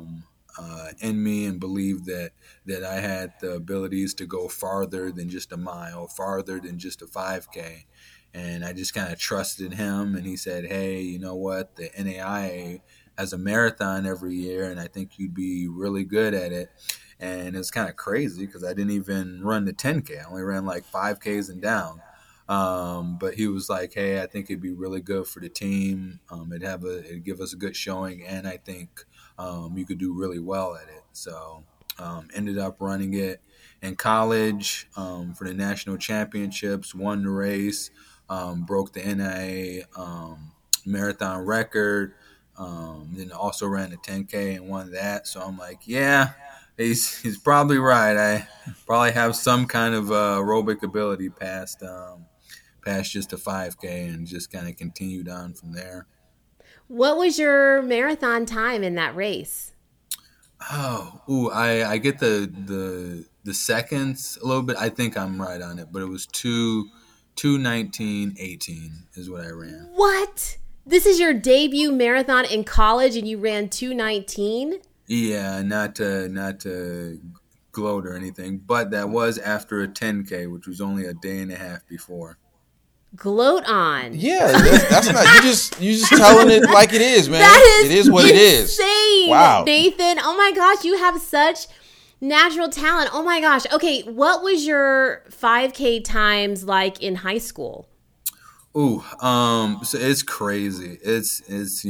C: in me, and believed that I had the abilities to go farther than just a mile, farther than just a 5K. And I just kind of trusted him, and he said, hey, you know what, the NAIA has a marathon every year, and I think you'd be really good at it. And it's kind of crazy because I didn't even run the 10K. I only ran like 5Ks and down. But he was like, hey, I think it'd be really good for the team. It'd give us a good showing, and I think you could do really well at it. So ended up running it in college for the national championships, won the race, broke the NIA marathon record, then also ran the 10K and won that. So I'm like, yeah, he's probably right. I probably have some kind of aerobic ability past just a 5K, and just kind of continued on from there.
A: What was your marathon time in that race?
C: I get the seconds a little bit. I think I'm right on it, but it was 2:19:18 is what I ran.
A: What? This is your debut marathon in college, and you ran 2:19?
C: Yeah, not to gloat or anything, but that was after a 10K, which was only a day and a half before.
A: Gloat on.
B: Yeah, that's not, you just telling it like it is, man.
A: It
B: is what it is.
A: Insane.
B: Wow,
A: Nathan. Oh my gosh, you have such natural talent. Oh my gosh. Okay, what was your 5K times like in high school?
C: So it's crazy. It's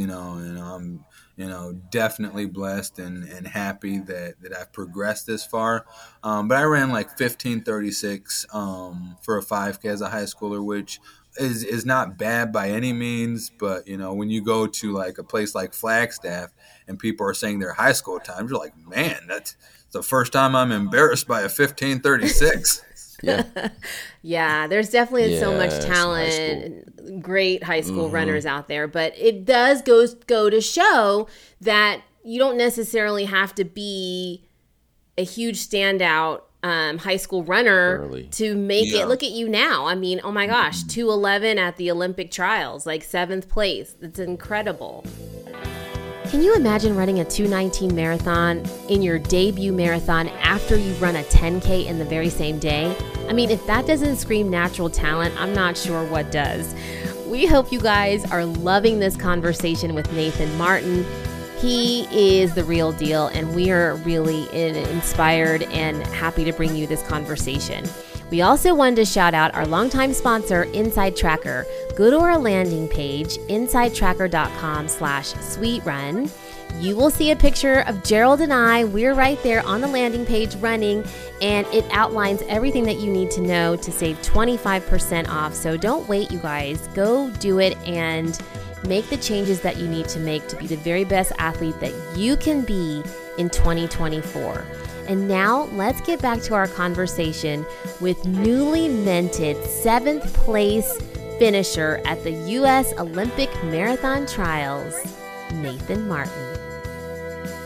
C: I'm definitely blessed and happy that I've progressed this far. But I ran like 15:36 for a 5K as a high schooler, which is not bad by any means. But when you go to like a place like Flagstaff and people are saying their high school times, you're like, man, that's the first time I'm embarrassed by a 15:36.
B: Yeah.
A: Yeah, there's definitely so much talent, great high school runners out there, but it does go to show that you don't necessarily have to be a huge standout high school runner to make it. Look at you now. I mean, oh my gosh, 2:11 at the Olympic trials, like 7th place. That's incredible. Can you imagine running a 2:19 marathon in your debut marathon after you run a 10K in the very same day? I mean, if that doesn't scream natural talent, I'm not sure what does. We hope you guys are loving this conversation with Nathan Martin. He is the real deal, and we are really inspired and happy to bring you this conversation. We also wanted to shout out our longtime sponsor, Inside Tracker. Go to our landing page, insidetracker.com/sweetrun. You will see a picture of Gerald and I. We're right there on the landing page running, and it outlines everything that you need to know to save 25% off. So don't wait, you guys. Go do it and make the changes that you need to make to be the very best athlete that you can be in 2024. And now let's get back to our conversation with newly minted 7th place finisher at the U.S. Olympic Marathon Trials, Nathan Martin.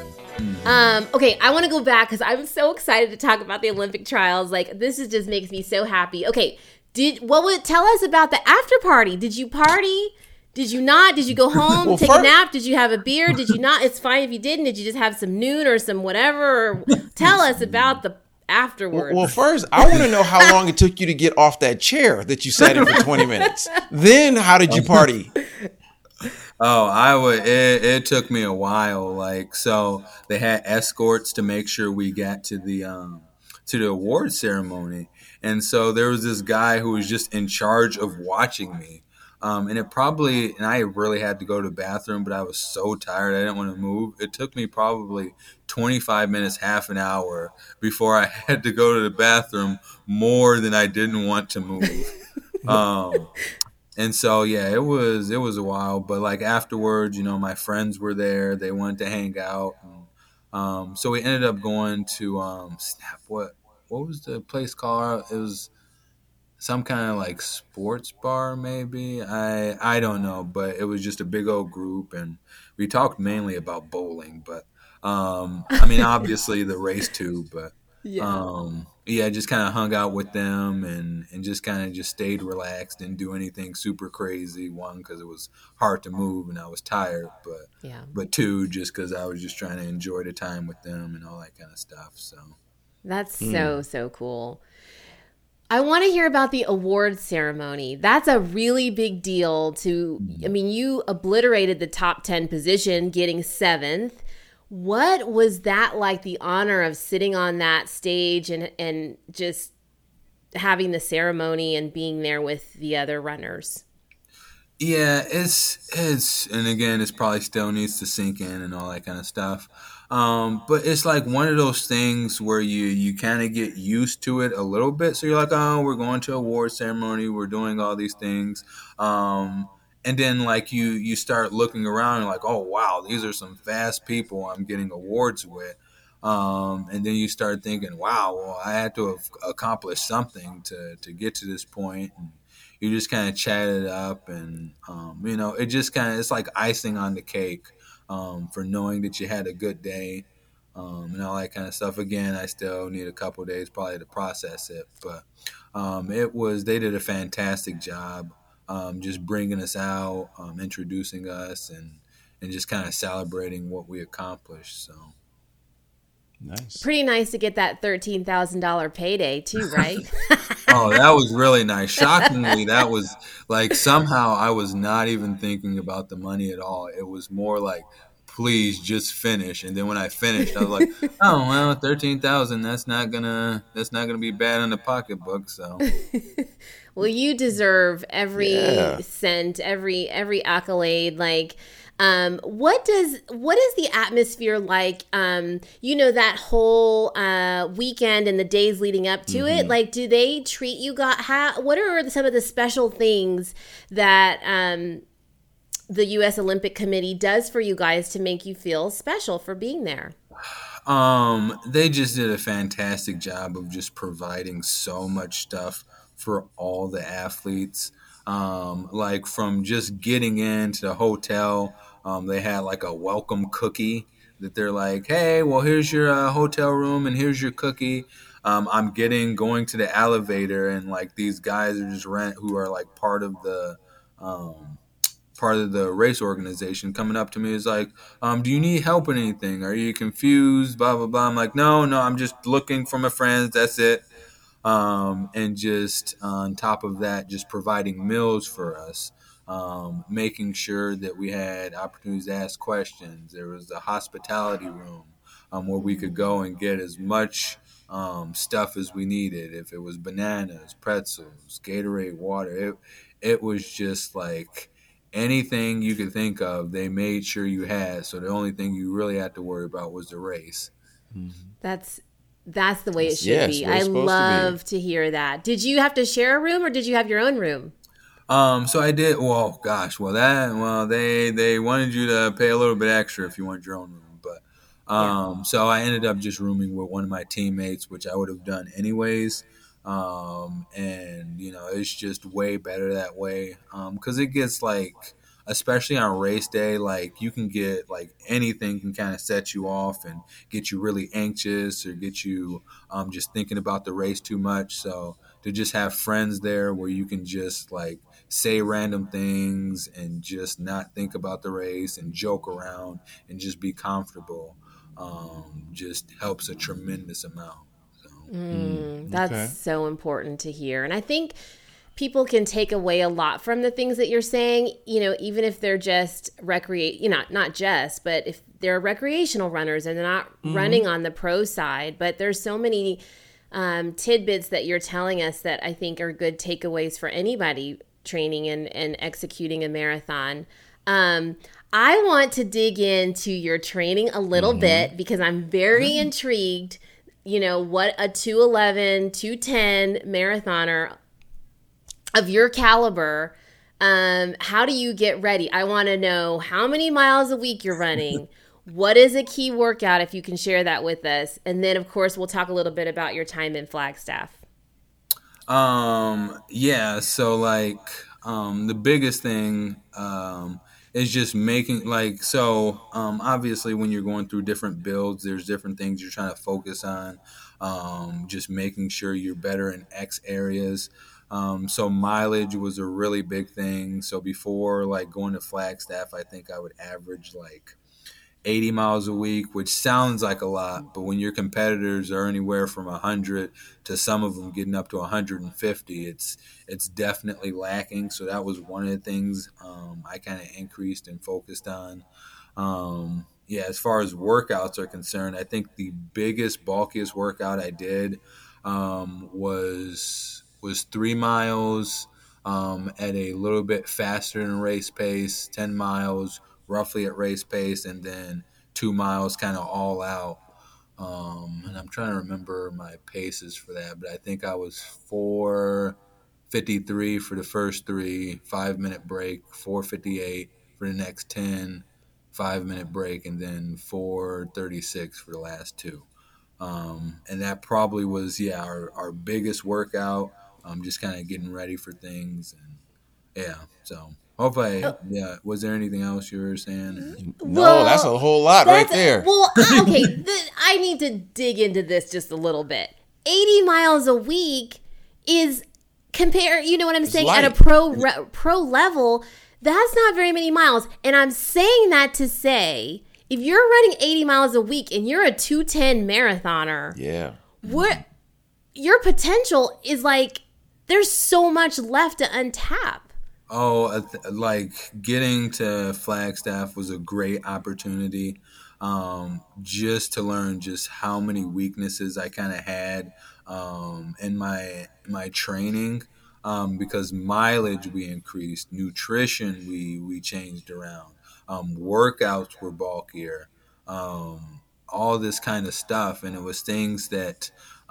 A: Okay, I want to go back because I'm so excited to talk about the Olympic trials. Like, this is just makes me so happy. Okay, tell us about the after party? Did you party? Did you not? Did you go home,
B: Well,
A: take a nap? Did you have a beer? Did you not? It's fine if you didn't. Did you just have some noon or some whatever? Or tell us about the afterwards.
B: Well, first, I want to know how long it took you to get off that chair that you sat in for 20 minutes. Then, how did you party?
C: Oh, it took me a while. Like, so they had escorts to make sure we got to the award ceremony. And so there was this guy who was just in charge of watching me. And I really had to go to the bathroom, but I was so tired. I didn't want to move. It took me probably 25 minutes, half an hour before I had to go to the bathroom more than I didn't want to move. And so, yeah, it was a while, but like afterwards, my friends were there. They wanted to hang out. So we ended up going to, what was the place called? It was some kind of like sports bar, maybe. I don't know, but it was just a big old group, and we talked mainly about bowling. But I mean, obviously the race too. But yeah, just kind of hung out with them and just kind of just stayed relaxed, didn't do anything super crazy. One, because it was hard to move and I was tired, but two, just because I was just trying to enjoy the time with them and all that kind of stuff. So
A: that's so cool. I want to hear about the award ceremony. That's a really big deal I mean, you obliterated the top 10 position, getting 7th. What was that like, the honor of sitting on that stage and just having the ceremony and being there with the other runners?
C: Yeah, it's and again, it's probably still needs to sink in and all that kind of stuff. But it's like one of those things where you kind of get used to it a little bit. So you're like, oh, we're going to award ceremony, we're doing all these things. And then like you start looking around and like, oh wow, these are some fast people I'm getting awards with. And then you start thinking, wow, well, I had to have accomplished something to get to this point. And you just kind of chat it up, and it just it's like icing on the cake for knowing that you had a good day and all that kind of stuff. Again, I still need a couple of days probably to process it, but they did a fantastic job just bringing us out, introducing us, and just kind of celebrating what we accomplished. So.
B: Nice.
A: Pretty nice to get that $13,000 payday too, right?
C: Oh, that was really nice. Shockingly, that was like somehow I was not even thinking about the money at all. It was more like, please just finish. And then when I finished, I was like, oh well, 13,000. That's not gonna be bad in the pocketbook. So.
A: Well, you deserve every cent, every accolade. Like, what is the atmosphere like? That whole weekend and the days leading up to it. Like, do they treat you? What are some of the special things that the U.S. Olympic Committee does for you guys to make you feel special for being there?
C: They just did a fantastic job of just providing so much stuff for all the athletes. Like from just getting into the hotel, they had like a welcome cookie that they're like, hey, well, here's your hotel room and here's your cookie. I'm going to the elevator, and like these guys are just who are like part of the race organization coming up to me is like, do you need help in anything? Are you confused? Blah, blah, blah. I'm like, no, I'm just looking for my friends. That's it. And just on top of that, just providing meals for us, making sure that we had opportunities to ask questions. There was a hospitality room where we could go and get as much stuff as we needed. If it was bananas, pretzels, Gatorade, water, it was just like anything you could think of, they made sure you had. So the only thing you really had to worry about was the race.
A: That's the way it should be. I love to hear that. Did you have to share a room or did you have your own room?
C: So I did. Well, gosh. They wanted you to pay a little bit extra if you want your own room. But so I ended up just rooming with one of my teammates, which I would have done anyways. And it's just way better that way. Because it gets like especially on race day, like you can get like anything can kind of set you off and get you really anxious or get you just thinking about the race too much. So to just have friends there where you can just like say random things and just not think about the race and joke around and just be comfortable just helps a tremendous amount. So.
A: That's
B: Okay.
A: so important to hear. And I think people can take away a lot from the things that you're saying, even if they're just not just, but if they're recreational runners and they're not running on the pro side. But there's so many tidbits that you're telling us that I think are good takeaways for anybody training and executing a marathon. I want to dig into your training a little bit because I'm very intrigued, what a 211, 210 marathoner of your caliber, how do you get ready? I want to know how many miles a week you're running. What is a key workout, if you can share that with us? And then, of course, we'll talk a little bit about your time in Flagstaff.
C: Yeah, so like the biggest thing is just making like obviously when you're going through different builds, there's different things you're trying to focus on. Just making sure you're better in X areas. So mileage was a really big thing. So before like going to Flagstaff, I think I would average like 80 miles a week, which sounds like a lot, but when your competitors are anywhere from 100 to some of them getting up to 150, it's definitely lacking. So that was one of the things I kind of increased and focused on. Yeah, as far as workouts are concerned, I think the biggest, bulkiest workout I did was 3 miles at a little bit faster than race pace, 10 miles roughly at race pace, and then 2 miles kind of all out. And I'm trying to remember my paces for that, but I think I was 4:53 for the first 3, 5-minute break, 4:58 for the next 10, 5-minute break, and then 4:36 for the last 2. And that probably was, our biggest workout. Just kind of getting ready for things. And yeah, so hopefully, was there anything else you were saying?
B: No, that's a whole lot right there.
A: Well, okay, I need to dig into this just a little bit. 80 miles a week is you know what I'm saying?
B: light.
A: At a pro level, that's not very many miles. And I'm saying that to say, if you're running 80 miles a week and you're a 210 marathoner,
B: Yeah.
A: your potential is like, there's so much left to untap.
C: Oh, like getting to Flagstaff was a great opportunity, just to learn just how many weaknesses I kind of had in my training, because mileage we increased, nutrition we changed around, workouts were bulkier, all this kind of stuff, and it was things that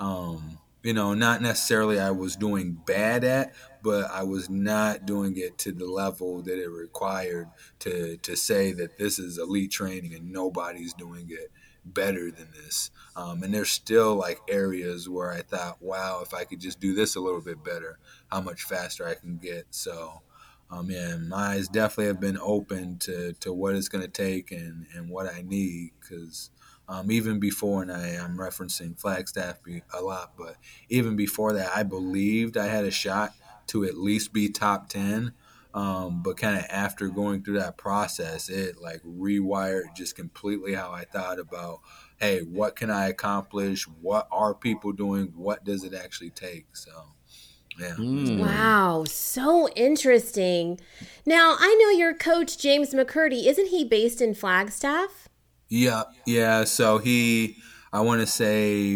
C: not necessarily I was doing bad at, but I was not doing it to the level that it required to say that this is elite training and nobody's doing it better than this. And there's still like areas where I thought, wow, if I could just do this a little bit better, how much faster I can get. So, my eyes definitely have been open to what it's going to take and what I need, because even before, and I'm referencing Flagstaff a lot, but even before that, I believed I had a shot to at least be top 10. But kind of after going through that process, it like rewired just completely how I thought about, hey, what can I accomplish? What are people doing? What does it actually take? So, yeah.
A: Wow, so interesting. Now, I know your coach, James McCurdy. Isn't he based in Flagstaff?
C: Yeah. So I want to say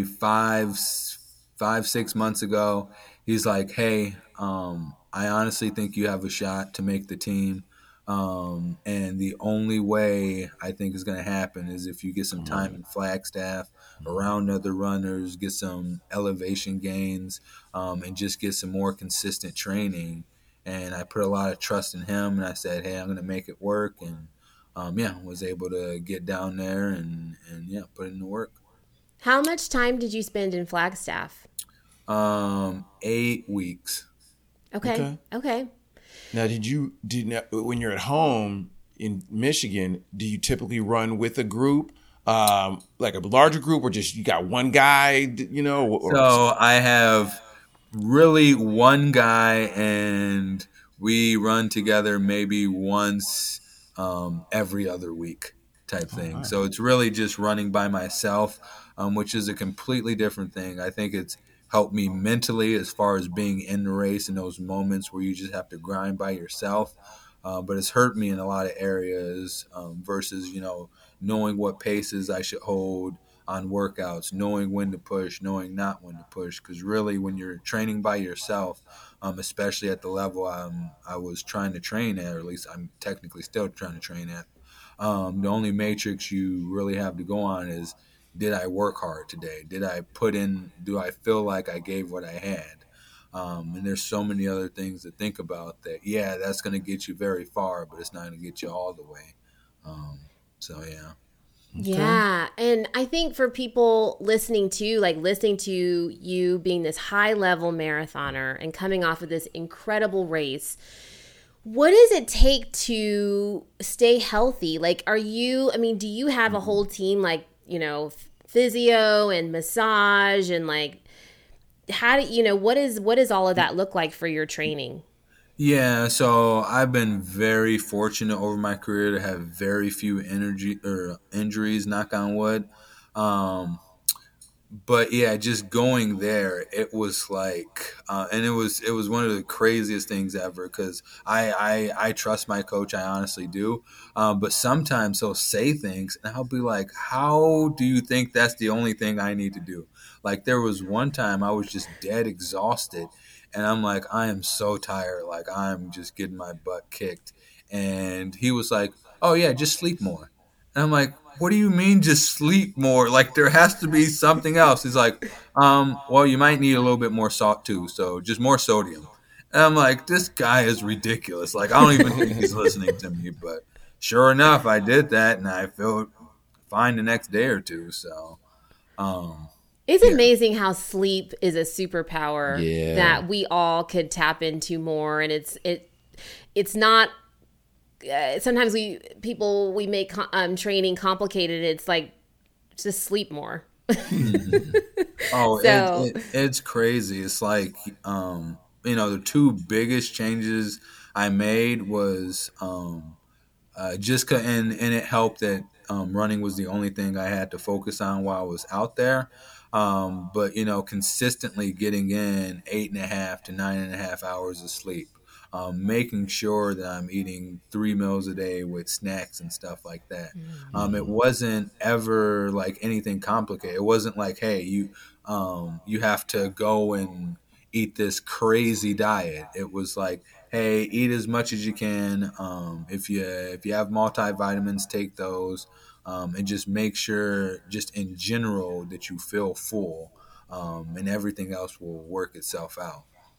C: 6 months ago, he's like, hey, I honestly think you have a shot to make the team. And the only way I think is going to happen is if you get some time in Flagstaff, around other runners, get some elevation gains, and just get some more consistent training. And I put a lot of trust in him, and I said, hey, I'm going to make it work. And was able to get down there and put in the work.
A: How much time did you spend in Flagstaff?
C: 8 weeks.
A: Okay.
B: Now, when you're at home in Michigan, do you typically run with a group, like a larger group, or just you got one guy,
C: So I have really one guy, and we run together maybe once every other week type
B: all
C: thing.
B: right.
C: So it's really just running by myself, which is a completely different thing. I think it's helped me mentally as far as being in the race in those moments where you just have to grind by yourself. But it's hurt me in a lot of areas versus, knowing what paces I should hold on workouts, knowing when to push, knowing not when to push. Because really, when you're training by yourself, especially at the level I was trying to train at, or at least I'm technically still trying to train at, the only matrix you really have to go on is, did I work hard today? Did I put in, do I feel like I gave what I had? And there's so many other things to think about that, yeah, that's going to get you very far, but it's not going to get you all the way. So, yeah.
B: Okay.
A: Yeah. And I think for people listening to you being this high level marathoner and coming off of this incredible race, what does it take to stay healthy? Like, do you have a whole team, like, physio and massage and like, how do what does all of that look like for your training?
C: Yeah, so I've been very fortunate over my career to have very few injuries, knock on wood. Um, but yeah, just going there, it was like, and it was one of the craziest things ever because I trust my coach, I honestly do. But sometimes he'll say things, and I'll be like, "How do you think that's the only thing I need to do?" Like there was one time I was just dead exhausted, and I'm like, I am so tired, like I'm just getting my butt kicked, and he was like, "Oh yeah, just sleep more." And I'm like, what do you mean just sleep more? Like there has to be something else. He's like, well, you might need a little bit more salt too, so just more sodium. And I'm like, this guy is ridiculous. Like I don't even think he's listening to me. But sure enough, I did that, and I felt fine the next day or two. So, um,
A: It's
C: yeah.
A: amazing how sleep is a superpower
B: Yeah.
A: that we all could tap into more, and it's not. Sometimes we make training complicated. It's like just sleep more.
C: Oh,
A: So
C: it's crazy. It's like, the two biggest changes I made was and it helped that running was the only thing I had to focus on while I was out there. But consistently getting in 8.5 to 9.5 hours of sleep, making sure that I'm eating 3 meals a day with snacks and stuff like that. It wasn't ever like anything complicated. It wasn't like, hey, you have to go and eat this crazy diet. It was like, hey, eat as much as you can. If you have multivitamins, take those, and just make sure, just in general, that you feel full, and everything else will work itself out.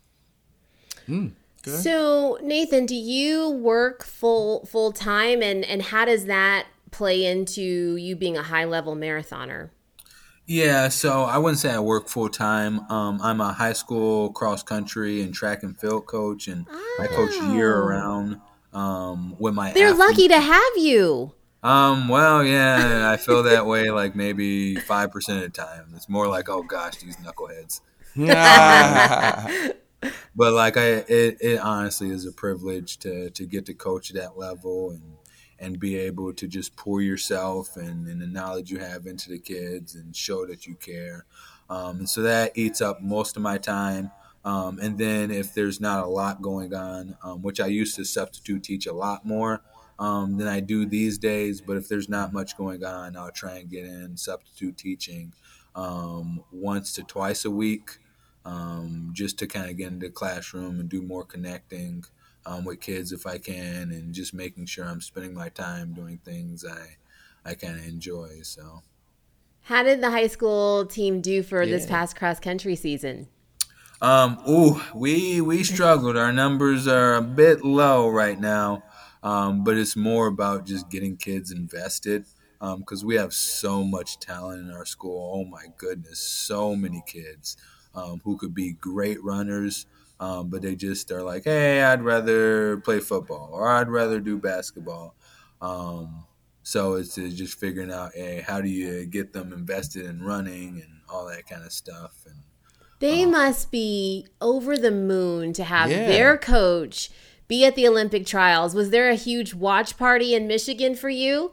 B: Good.
A: So Nathan, do you work full time, and how does that play into you being a high level marathoner?
C: Yeah, so I wouldn't say I work full time. I'm a high school cross country and track and field coach, and I coach year
A: Oh,
C: round with my
A: they're
C: athletes.
A: lucky to have you.
C: Well, yeah, I feel that way like maybe 5% of the time. It's more like, oh gosh, these knuckleheads. Um, but like it honestly is a privilege to get to coach at that level and be able to just pour yourself and the knowledge you have into the kids and show that you care. And so that eats up most of my time. And then if there's not a lot going on, which I used to substitute teach a lot more than I do these days, but if there's not much going on, I'll try and get in substitute teaching once to twice a week, just to kind of get into the classroom and do more connecting with kids if I can, and just making sure I'm spending my time doing things I kind of enjoy. So,
A: How did the high school team do for this
B: Yeah.
A: past cross country season?
C: we struggled. Our numbers are a bit low right now, but it's more about just getting kids invested. Because we have so much talent in our school. Oh my goodness, so many kids who could be great runners. but they just are like, hey, I'd rather play football or I'd rather do basketball. So it's just figuring out, hey, how do you get them invested in running and all that kind of stuff. And
A: They must be over the moon to have
B: Yeah.
A: their coach be at the Olympic trials. Was there a huge watch party in Michigan for you?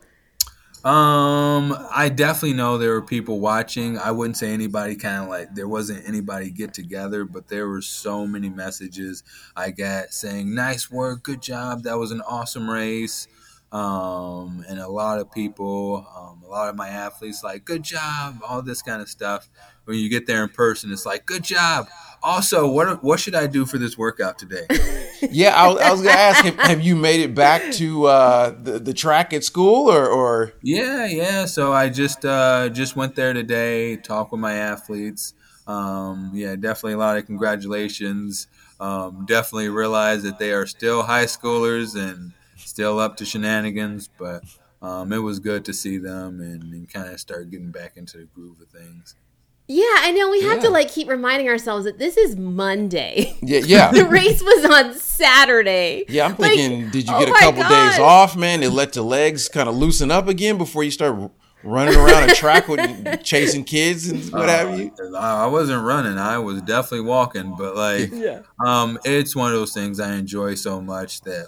C: I definitely know there were people watching. I wouldn't say anybody kind of like, there wasn't anybody get together, but there were so many messages I got saying, nice work, good job, that was an awesome race. And a lot of people, a lot of my athletes, like, good job, all this kind of stuff. When you get there in person, it's like, good job. Also, what should I do for this workout today?
B: Yeah, I was going to ask, have you made it back to the track at school or?
C: Yeah. So I just went there today, talked with my athletes. Definitely a lot of congratulations. Definitely realize that they are still high schoolers and still up to shenanigans, but it was good to see them and kind of start getting back into the groove of things.
A: Yeah, I know. We have
B: Yeah.
A: to keep reminding ourselves that this is Monday.
B: Yeah.
A: The race was on Saturday.
B: Yeah, I'm thinking, did you
A: oh
B: get a
A: my
B: couple
A: gosh.
B: days off, man? They let the legs kind of loosen up again before you start running around a track with chasing kids and what have you?
C: I wasn't running. I was definitely walking, but it's one of those things I enjoy so much that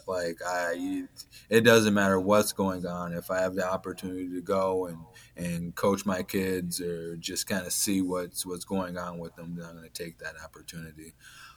C: it doesn't matter what's going on. If I have the opportunity to go and coach my kids or just kind of see what's going on with them, then I'm going to take that opportunity.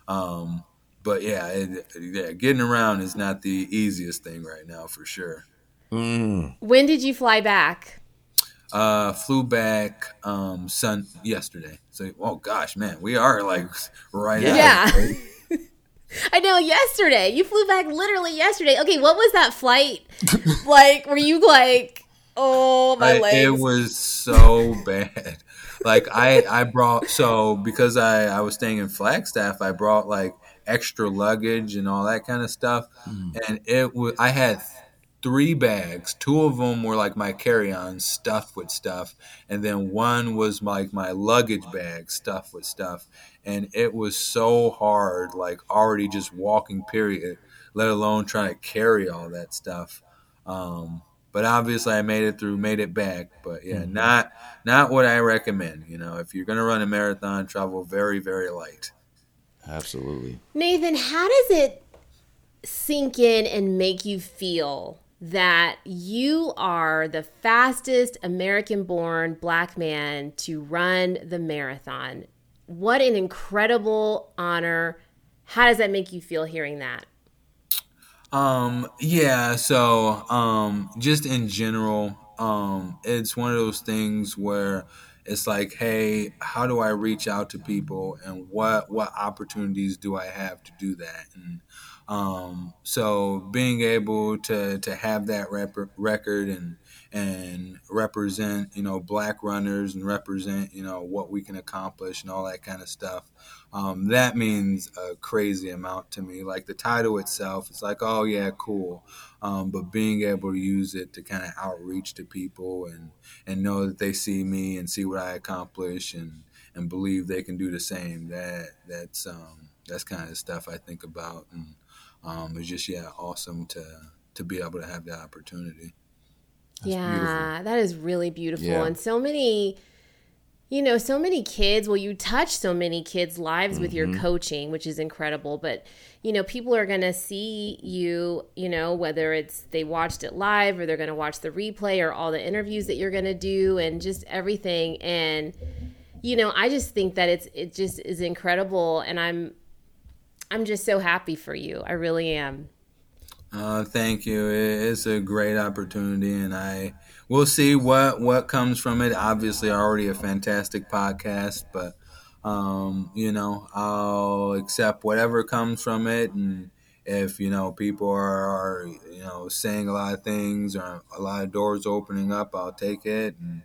C: But getting around is not the easiest thing right now for sure.
A: When did you fly back?
C: Flew back yesterday. So, oh gosh, man, we are right
B: Yeah.
C: at it, right?
A: I know, yesterday. You flew back literally yesterday. Okay, what was that flight like? Were you like, oh, my legs?
C: It was so bad. I brought, because I was staying in Flagstaff, I brought extra luggage and all that kind of stuff. And I had 3 bags. 2 of them were my carry-on stuffed with stuff, and then one was my luggage bag stuffed with stuff. And it was so hard, already just walking, period, let alone trying to carry all that stuff. But obviously I made it back. But yeah, not what I recommend. If you're gonna run a marathon, travel very, very light.
B: Absolutely.
A: Nathan, how does it sink in and make you feel that you are the fastest American-born Black man to run the marathon? What an incredible honor. How does that make you feel hearing that?
C: Just in general, it's one of those things where it's like, hey, how do I reach out to people, and what opportunities do I have to do that? And so being able to have that record and represent, Black runners and represent, what we can accomplish and all that kind of stuff. That means a crazy amount to me. The title itself, it's like, oh yeah, cool. But being able to use it to kind of outreach to people and know that they see me and see what I accomplish and believe they can do the same. That's kind of stuff I think about. And it's just, awesome to be able to have that opportunity.
A: Beautiful. That is really beautiful.
B: Yeah.
A: And so many kids, you touch so many kids' lives with your coaching, which is incredible. But, people are going to see you, whether it's they watched it live or they're going to watch the replay or all the interviews that you're going to do and just everything. And, I just think that it just is incredible. And I'm just so happy for you. I really am.
C: Thank you. It's a great opportunity, and we'll see what comes from it. Obviously, already a fantastic podcast, but I'll accept whatever comes from it. And if people are saying a lot of things or a lot of doors opening up, I'll take it. And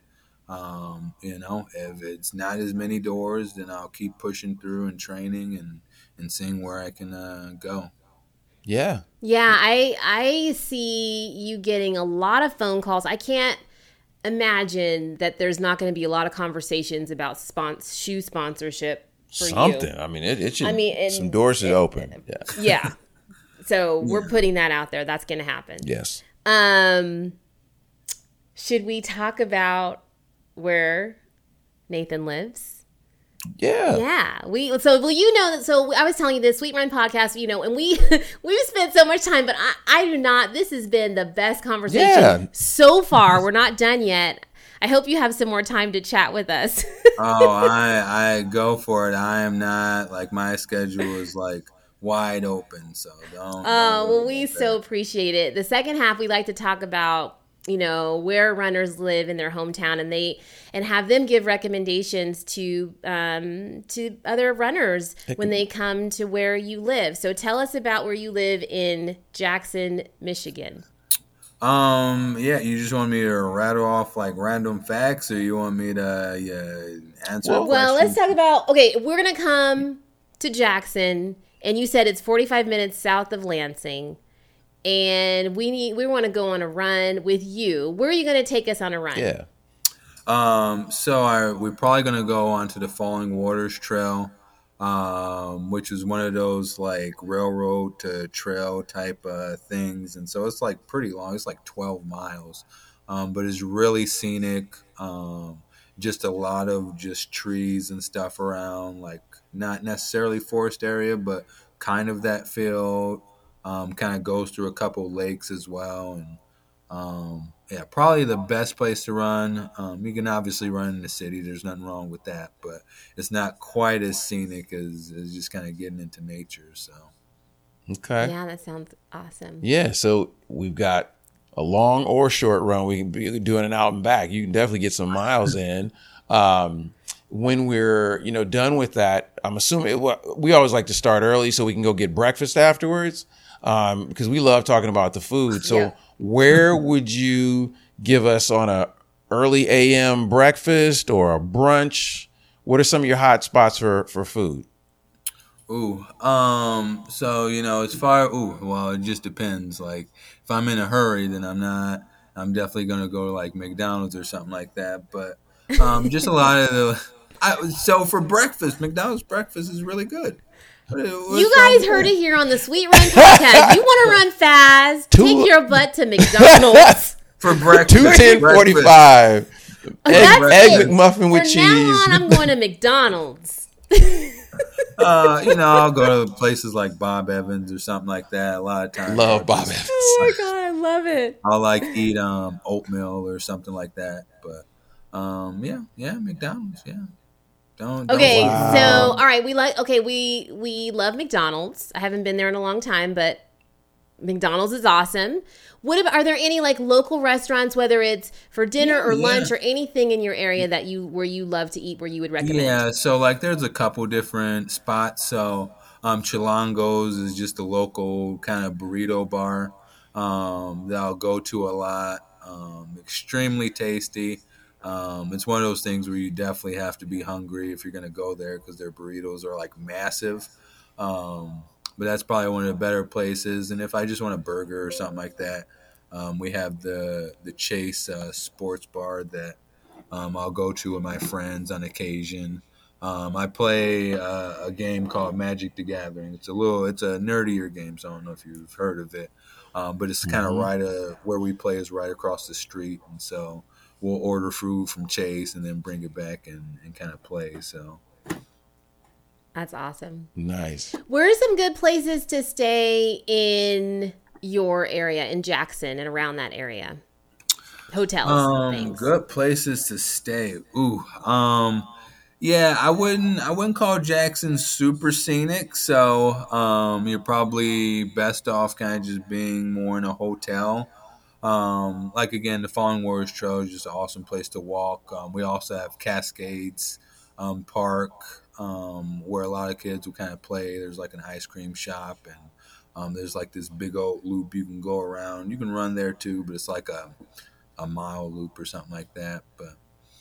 C: if it's not as many doors, then I'll keep pushing through and training and seeing where I can go.
B: Yeah.
A: Yeah, I see you getting a lot of phone calls. I can't imagine that there's not going to be a lot of conversations about shoe sponsorship for
B: something.
A: you.
B: I mean, it should.
A: I mean,
B: some doors should open. Yeah.
A: Yeah. So we're putting that out there. That's going to happen.
B: Yes.
A: Should we talk about where Nathan lives?
B: Yeah.
A: Yeah. You know that. So I was telling you this Sweet Run podcast, you know, and we've spent so much time, but I do not. This has been the best conversation so far. We're not done yet. I hope you have some more time to chat with us.
C: Oh, I go for it. I am not like, my schedule is like wide open, so don't.
A: Well, we so appreciate it. The second half, we like to talk about, you know, where runners live in their hometown, and have them give recommendations to other runners when they come to where you live. So tell us about where you live in Jackson, Michigan.
C: Yeah, you just want me to rattle off like random facts, or you want me to answer?
A: Well, let's talk about. Okay, we're gonna come to Jackson, and you said it's 45 minutes south of Lansing, and we want to go on a run with you. Where are you gonna take us on a run?
B: Yeah.
C: So we're probably gonna go onto the Falling Waters Trail, which is one of those like railroad to trail type things, and so it's like pretty long. It's like 12 miles, but it's really scenic. Just a lot of just trees and stuff around, like not necessarily forest area, but kind of that field. Kind of goes through a couple lakes as well, and yeah, probably the best place to run. You can obviously run in the city. There's nothing wrong with that, but it's not quite as scenic as just kind of getting into nature. So,
B: okay.
A: Yeah, that sounds awesome.
B: Yeah, so we've got a long or short run. We can be doing an out and back. You can definitely get some miles in. When we're, done with that, I'm assuming we always like to start early so we can go get breakfast afterwards. Because we love talking about the food. So where would you give us on a early AM breakfast or a brunch? What are some of your hot spots for food?
C: So, well, it just depends. Like if I'm in a hurry, then I'm definitely going to go to like McDonald's or something like that. But, just a lot of so for breakfast, McDonald's breakfast is really good.
A: You guys heard it here on the Sweet Run podcast. You want to run fast? Take your butt to McDonald's
C: for breakfast.
B: 2:10:45. Egg McMuffin with cheese.
A: From now on, I'm going to McDonald's.
C: I'll go to places like Bob Evans or something like that. A lot of times,
B: love Bob Evans.
A: Oh my god, I love it.
C: I'll like eat oatmeal or something like that. But McDonald's, yeah. Don't
A: okay,
B: wow.
A: So all right, we love McDonald's. I haven't been there in a long time, but McDonald's is awesome. Are there any like local restaurants, whether it's for dinner or lunch or anything in your area where you love to eat, where you would recommend?
C: Yeah, so like there's a couple different spots. So Chilango's is just a local kind of burrito bar that I'll go to a lot. Extremely tasty. It's one of those things where you definitely have to be hungry if you're going to go there because their burritos are like massive. But that's probably one of the better places. And if I just want a burger or something like that, we have the Chase Sports Bar that I'll go to with my friends on occasion. I play a game called Magic the Gathering. It's a nerdier game, so I don't know if you've heard of it. But it's kind of where we play is right across the street, and so we'll order food from Chase and then bring it back and kind of play. So
A: that's awesome.
B: Nice.
A: Where are some good places to stay in your area, in Jackson and around that area? Hotels and things.
C: Good places to stay. Yeah, I wouldn't call Jackson super scenic, so you're probably best off kind of just being more in a hotel. Like again, the Falling Waters Trail is just an awesome place to walk. We also have Cascades Park, where a lot of kids will kind of play. There's like an ice cream shop, and there's like this big old loop you can go around. You can run there too, but it's like a mile loop or something like that. But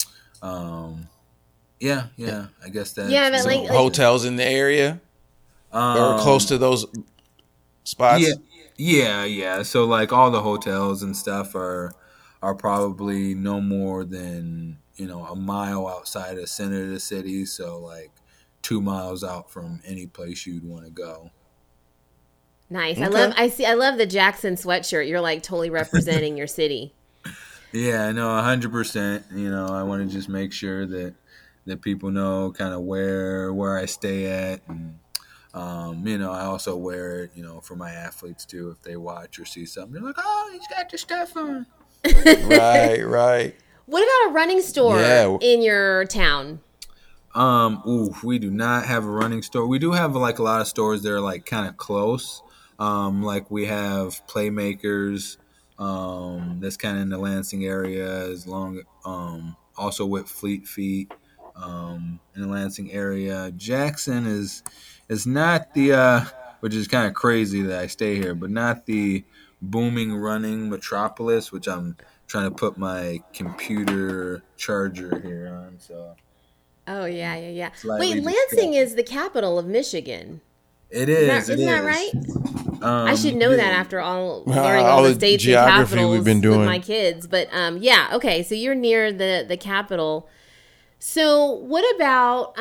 C: yeah, I guess that.
A: Yeah, but like
B: hotels in the area or close to those spots.
C: Yeah. So like all the hotels and stuff are probably no more than a mile outside the center of the city. So like 2 miles out from any place you'd want to go.
A: Nice.
B: Okay.
A: I love the Jackson sweatshirt. You're like totally representing your city.
C: Yeah, I know 100%. I want to just make sure that people know kind of where I stay at, and I also wear it, for my athletes too. If they watch or see something, they're like, "Oh, he's got the stuff on."
B: Right, right.
A: What about a running store
B: Yeah.
A: in your town?
C: We do not have a running store. We do have like a lot of stores that are like kind of close. Like we have Playmakers, that's kind of in the Lansing area. Also with Fleet Feet, in the Lansing area. Jackson is not the which is kind of crazy that I stay here, but not the booming running metropolis, which I'm trying to put my computer charger here on. So.
A: Oh yeah, yeah, yeah.
C: Slightly
A: Wait, Lansing
C: distracted.
A: is the capital of Michigan.
C: It is.
A: Isn't that right? I should know
C: it
A: that
C: is.
A: after learning
B: All
A: all the
B: the
A: states and
B: geography
A: capitals
B: we've been
A: with
B: doing.
A: my kids. But yeah, okay. So you're near the capital. So what about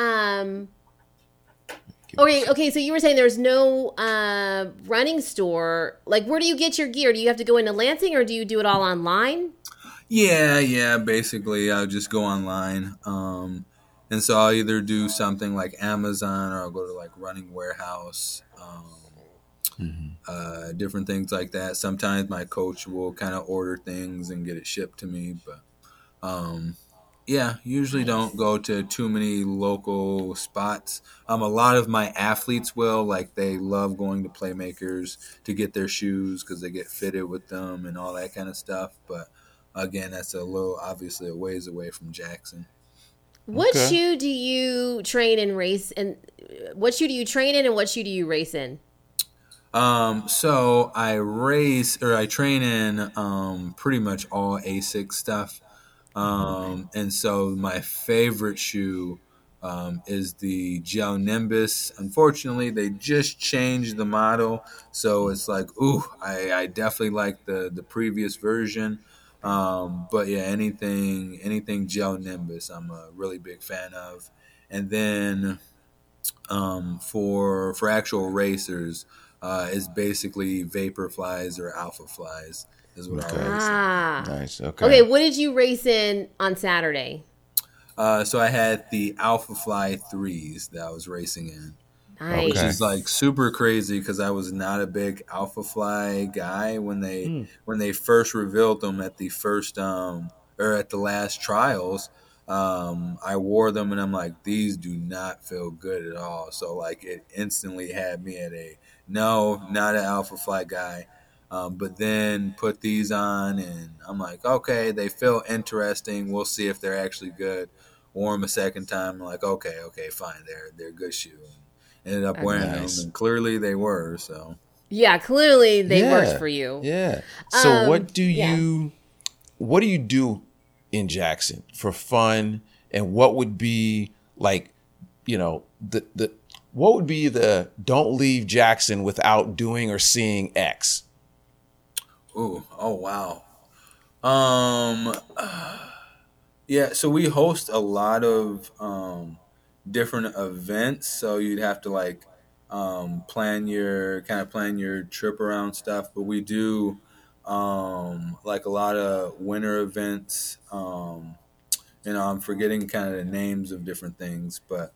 A: okay. So you were saying there's no running store. Like, where do you get your gear? Do you have to go into Lansing, or do you do it all online?
C: Yeah. Basically, I'll just go online. And so I'll either do something like Amazon, or I'll go to like Running Warehouse, different things like that. Sometimes my coach will kind of order things and get it shipped to me, but yeah, usually don't go to too many local spots. A lot of my athletes will, like, they love going to Playmakers to get their shoes because they get fitted with them and all that kind of stuff. But again, that's obviously a ways away from Jackson.
A: What
B: Okay.
A: shoe do you train and race? And what shoe do you train in, and what shoe do you race in?
C: So I train in pretty much all ASIC stuff. And so my favorite shoe is the Gel Nimbus. Unfortunately, they just changed the model, so it's like, I definitely like the previous version. But yeah, anything Gel Nimbus, I'm a really big fan of. And then for actual racers, is basically Vapor Flies or Alpha Flies is what
B: Okay.
C: I race in.
A: Ah.
B: Nice. Okay.
A: Okay, what did you race in on Saturday?
C: So I had the Alpha Fly 3s that I was racing in,
A: Nice.
C: which
B: Okay.
C: is like super crazy because I was not a big Alpha Fly guy when they first revealed them at the first or at the last trials. I wore them and I'm like, these do not feel good at all. So like it instantly had me at a no, not an Alpha Fly guy. But then put these on and I'm like, okay, they feel interesting. We'll see if they're actually good. Wore them a second time. I'm like, okay, fine. They're a good shoe. And ended up wearing
B: Nice.
C: them, and clearly they were. So
A: Yeah, clearly they
B: Yeah.
A: worked for you.
B: Yeah. So what do
A: yeah.
B: you do in Jackson for fun, and what would be like, the what would be the don't leave Jackson without doing or seeing X?
C: oh wow. Yeah, so we host a lot of different events. So you'd have to like plan your trip around stuff. But we do like a lot of winter events. I'm forgetting kind of the names of different things, but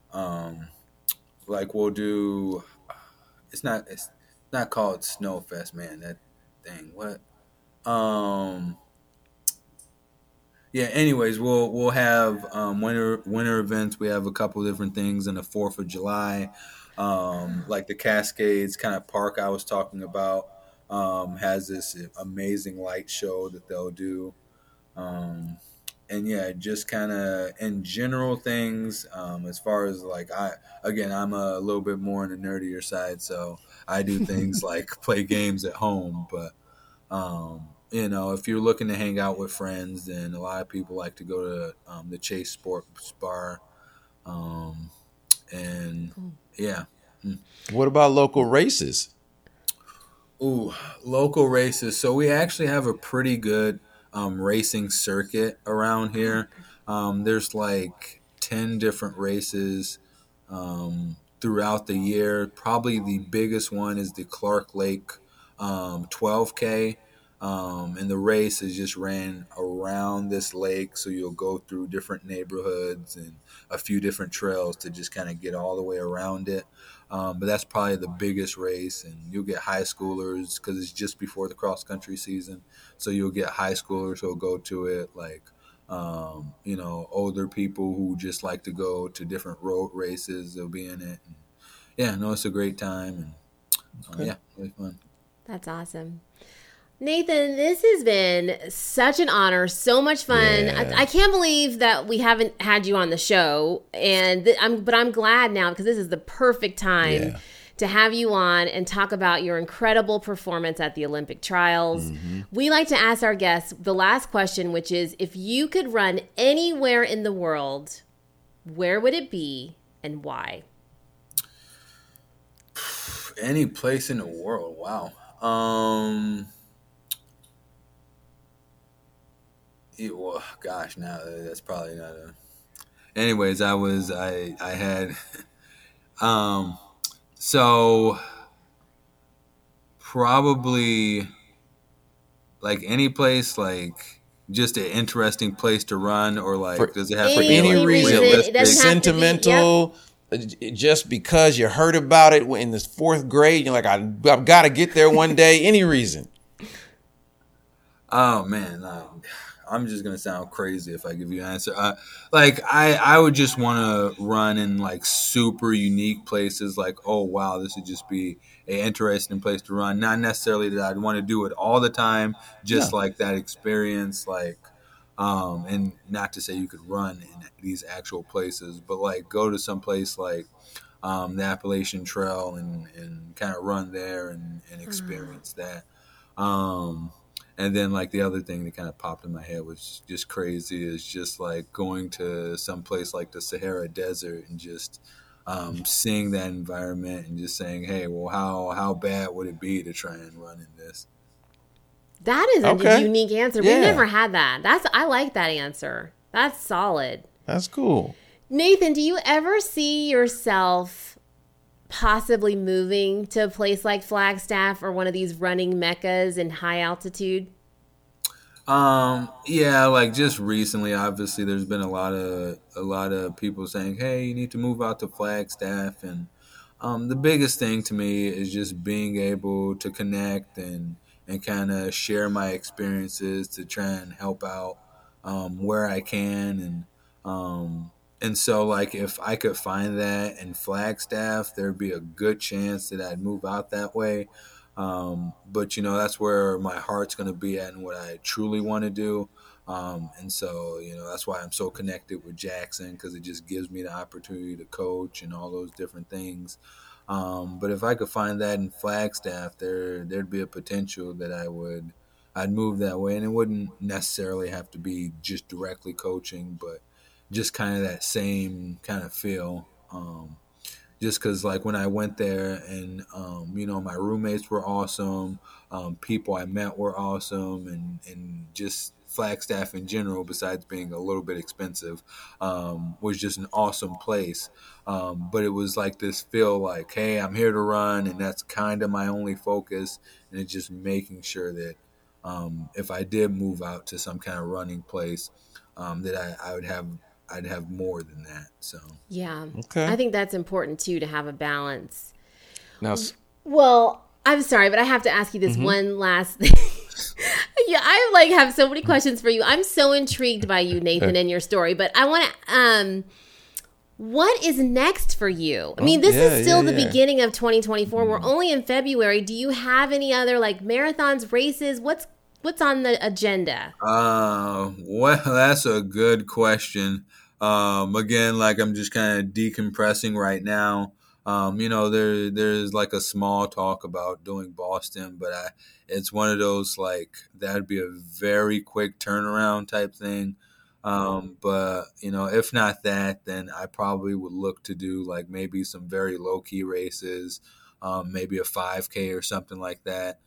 C: like we'll do. It's not called Snowfest, man. That thing. What? Yeah. Anyways, we'll have winter events. We have a couple different things on the 4th of July, like the Cascades kind of park I was talking about. Has this amazing light show that they'll do, and yeah, just kind of in general things. As far as like I'm a little bit more on the nerdier side, so I do things like play games at home, but. If you're looking to hang out with friends, then a lot of people like to go to the Chase Sports Bar. And yeah.
B: What about local races?
C: Ooh, local races. So we actually have a pretty good racing circuit around here. There's like 10 different races throughout the year. Probably the biggest one is the Clark Lake 12K. And the race is just ran around this lake, so you'll go through different neighborhoods and a few different trails to just kind of get all the way around it. But that's probably the biggest race, and you'll get high schoolers because it's just before the cross country season. So you'll get high schoolers who'll go to it, like older people who just like to go to different road races. They'll be in it. And yeah, no, it's a great time, and yeah, really fun.
A: That's awesome. Nathan, this has been such an honor, so much fun.
B: Yeah.
A: I can't believe that we haven't had you on the show, but I'm glad now because this is the perfect time to have you on and talk about your incredible performance at the Olympic trials. Mm-hmm. We like to ask our guests the last question, which is, if you could run anywhere in the world, where would it be and why?
C: Any place in the world, wow. Well, gosh, now that's probably not a. Anyways, I had, so probably like any place, like just an interesting place to run, or like does it have to be
B: any
C: like
B: reason?
C: realistic?
A: It doesn't have to be,
B: Sentimental. Just because you heard about it in the 4th grade, you're like, I've got to get there one day. Any reason?
C: Oh man, I'm just gonna sound crazy if I give you an answer. I would just want to run in like super unique places. Like, oh wow, this would just be an interesting place to run. Not necessarily that I'd want to do it all the time, just like that experience. Like, and not to say you could run in these actual places, but like go to some place like the Appalachian Trail and kind of run there and experience that. And then like the other thing that kind of popped in my head was just crazy is just like going to some place like the Sahara Desert and just seeing that environment and just saying, hey, well, how bad would it be to try and run in this?
A: That is a unique answer.
B: Yeah.
A: We've never had that. I like that answer. That's solid.
B: That's cool.
A: Nathan, do you ever see yourself possibly moving to a place like Flagstaff or one of these running meccas in high altitude?
C: Yeah, like just recently, obviously there's been a lot of people saying, hey, you need to move out to Flagstaff. And the biggest thing to me is just being able to connect and kind of share my experiences to try and help out where I can. And so, like, if I could find that in Flagstaff, there'd be a good chance that I'd move out that way. But, that's where my heart's going to be at and what I truly want to do. And so, that's why I'm so connected with Jackson, because it just gives me the opportunity to coach and all those different things. But if I could find that in Flagstaff, there'd be a potential that I'd move that way. And it wouldn't necessarily have to be just directly coaching, but just kind of that same kind of feel. Just because, like, when I went there and, my roommates were awesome, people I met were awesome, and just Flagstaff in general, besides being a little bit expensive, was just an awesome place. But it was like this feel like, hey, I'm here to run, and that's kind of my only focus, and it's just making sure that if I did move out to some kind of running place, that I'd have more than that. So
A: yeah,
B: okay.
A: I think that's important too, to have a balance.
B: Now,
A: well, I'm sorry, but I have to ask you this one last thing. Yeah, I have so many questions for you. I'm so intrigued by you, Nathan, and your story. But I want to. What is next for you? I mean, this is still the beginning of 2024. We're only in February. Do you have any other marathons, races? What's on the agenda?
C: Well, that's a good question. Again, I'm just kind of decompressing right now. There's like a small talk about doing Boston, but it's one of those that'd be a very quick turnaround type thing. But if not that, then I probably would look to do maybe some very low key races, maybe a 5K or something like that.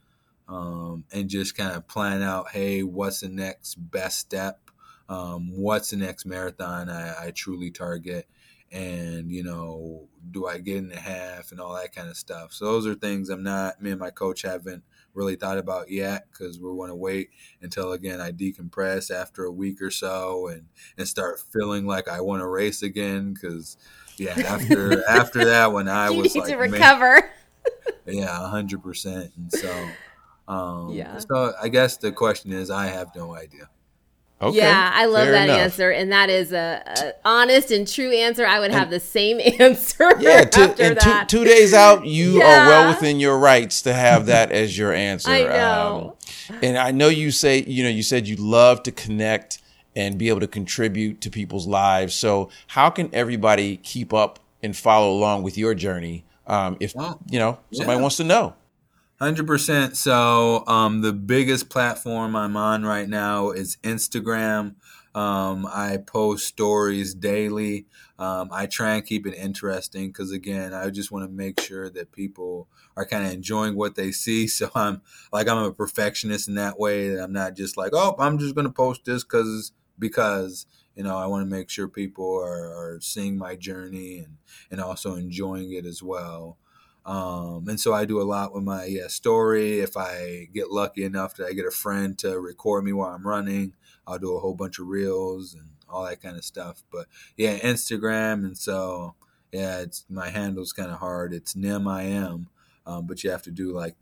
C: And just kind of plan out, hey, what's the next best step? What's the next marathon I truly target? and do I get in the half and all that kind of stuff. So those are things me and my coach haven't really thought about yet, because we want to wait until, again, I decompress after a week or so and start feeling like I want to race again, because after that when I
A: you
C: was
A: need
C: like,
A: to recover.
C: yeah, 100%. And so
A: Yeah.
C: so I guess the question is, I have no idea.
B: Okay,
A: yeah, I love
B: fair
A: that
B: enough.
A: answer, and that is a honest and true answer. I would have the same answer.
B: Yeah,
A: after that.
B: 2 days out, you
A: Yeah.
B: are well within your rights to have that as your answer.
A: I know.
B: And I know you said you love to connect and be able to contribute to people's lives. So how can everybody keep up and follow along with your journey? If somebody wants to know.
C: 100%. So the biggest platform I'm on right now is Instagram. I post stories daily. I try and keep it interesting because, again, I just want to make sure that people are kind of enjoying what they see. So I'm a perfectionist in that way, that I'm not just like, oh, I'm just going to post this because I want to make sure people are seeing my journey and also enjoying it as well. And so I do a lot with my story. If I get lucky enough that I get a friend to record me while I'm running, I'll do a whole bunch of reels and all that kind of stuff. But yeah, Instagram. And so, yeah, my handle's kind of hard. It's NimIam. But you have to do like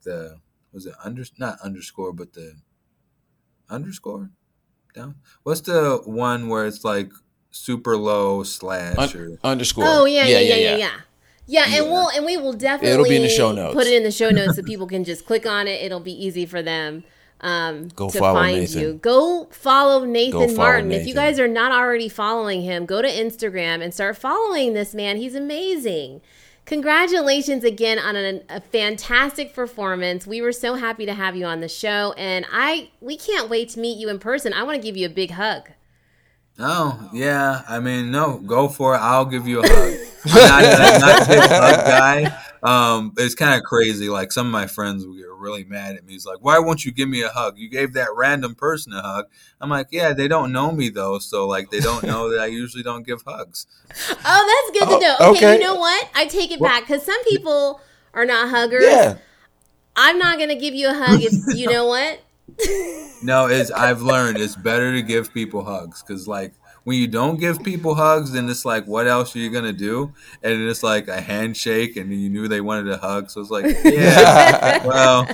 C: not underscore, but the underscore down. What's the one where it's like super low slash or
B: underscore?
A: Oh, yeah. Yeah, and we will definitely
B: It'll be in the show notes.
A: Put it in the show notes so people can just click on it. It'll be easy for them to find
B: Nathan.
A: you. Go follow Nathan Martin.
B: Nathan.
A: If you guys are not already following him, go to Instagram and start following this man. He's amazing. Congratulations again on a fantastic performance. We were so happy to have you on the show, and we can't wait to meet you in person. I want to give you a big hug.
C: Oh, yeah. I mean, no, go for it. I'll give you a hug. I'm not a big hug guy. It's kind of crazy. Like, some of my friends will get really mad at me. He's like, why won't you give me a hug? You gave that random person a hug. I'm like, yeah, they don't know me, though. So, like, they don't know that I usually don't give hugs.
A: Oh, that's good to know. Okay, you know what? I take it back, because some people are not huggers.
B: Yeah.
A: I'm not going to give you a hug if, you know what?
C: No, I've learned it's better to give people hugs, because like when you don't give people hugs, then it's like, what else are you gonna do? And it's like a handshake, and you knew they wanted a hug, so it's like, yeah, well,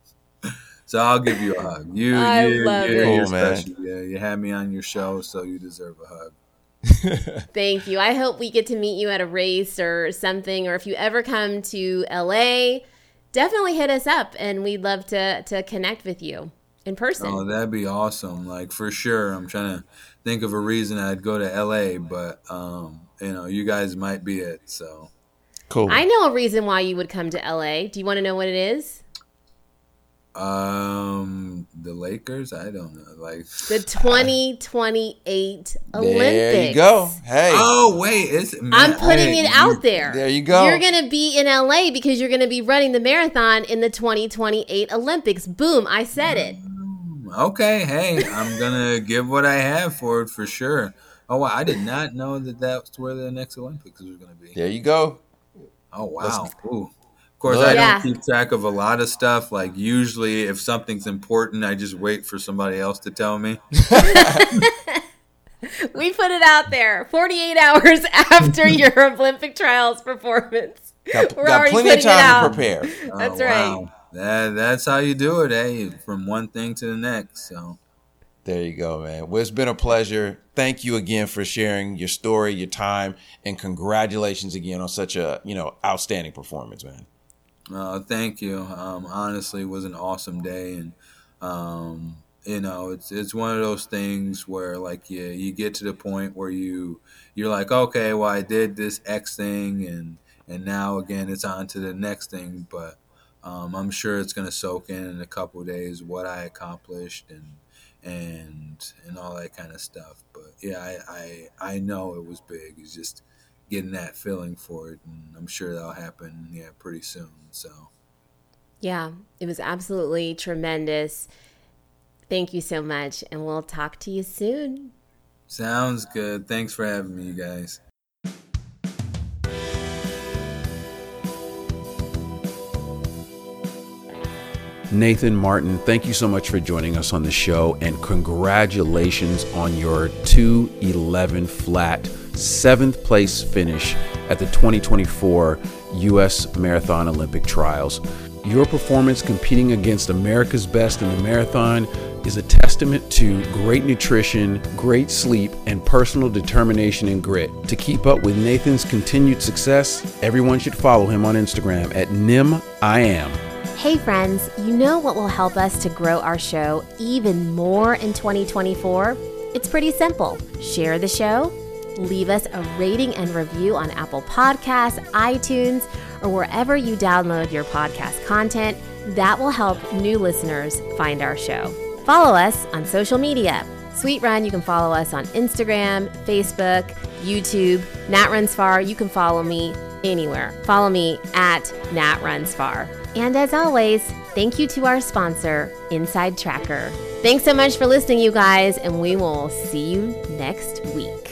C: so I'll give you a hug.
A: I love it.
C: You're
B: Cool, man.
C: special. Yeah, you had me on your show, so you deserve a hug.
A: Thank you. I hope we get to meet you at a race or something, or if you ever come to LA, definitely hit us up, and we'd love to connect with you in person.
C: Oh, that'd be awesome. Like, for sure. I'm trying to think of a reason I'd go to LA, but you guys might be it. So
B: Cool.
A: I know a reason why you would come to LA. Do you want to know what it is?
C: The Lakers? I don't know. Like
A: The 2028 Olympics.
B: There you go. Hey.
C: Oh, wait.
A: I'm putting it out there.
B: There you go.
A: You're going to be in LA because you're going to be running the marathon in the 2028 Olympics. Boom, I said it.
C: Okay, hey, I'm going to give what I have for it for sure. Oh, wow, I did not know that that's where the next Olympics was going to be.
B: There you go.
C: Oh, wow. Ooh. Of course, I
A: Yeah.
C: don't keep track of a lot of stuff. Like, usually if something's important, I just wait for somebody else to tell me.
A: We put it out there 48 hours after your Olympic trials performance.
B: Got
A: already
B: plenty of
A: putting it
B: time
A: out.
B: to prepare.
A: That's
C: Oh,
A: right.
C: wow. That's how you do it, eh? From one thing to the next. So
B: There you go, man. Well, it's been a pleasure. Thank you again for sharing your story, your time, and congratulations again on such a outstanding performance, man.
C: thank you. Honestly, it was an awesome day, and it's one of those things where like you get to the point where you're like, okay, well, I did this X thing, and now again it's on to the next thing, but I'm sure it's gonna soak in a couple of days what I accomplished and all that kind of stuff. But yeah, I know it was big. It's just getting that feeling for it, and I'm sure that'll happen pretty soon. So
A: Yeah, it was absolutely tremendous. Thank you so much, and we'll talk to you soon.
C: sounds good. Thanks for having me, you guys.
B: Nathan Martin, thank you so much for joining us on the show, and congratulations on your 2:11 flat 7th place finish at the 2024 U.S. Marathon Olympic Trials. Your performance competing against America's best in the marathon is a testament to great nutrition, great sleep, and personal determination and grit. To keep up with Nathan's continued success, everyone should follow him on Instagram at NimIam.
A: Hey friends, you know what will help us to grow our show even more in 2024? It's pretty simple. Share the show, leave us a rating and review on Apple Podcasts, iTunes, or wherever you download your podcast content. That will help new listeners find our show. Follow us on social media. Sweet Run, you can follow us on Instagram, Facebook, YouTube. Nat Runs Far, you can follow me anywhere. Follow me at Nat Runs Far. And as always, thank you to our sponsor, Inside Tracker. Thanks so much for listening, you guys, and we will see you next week.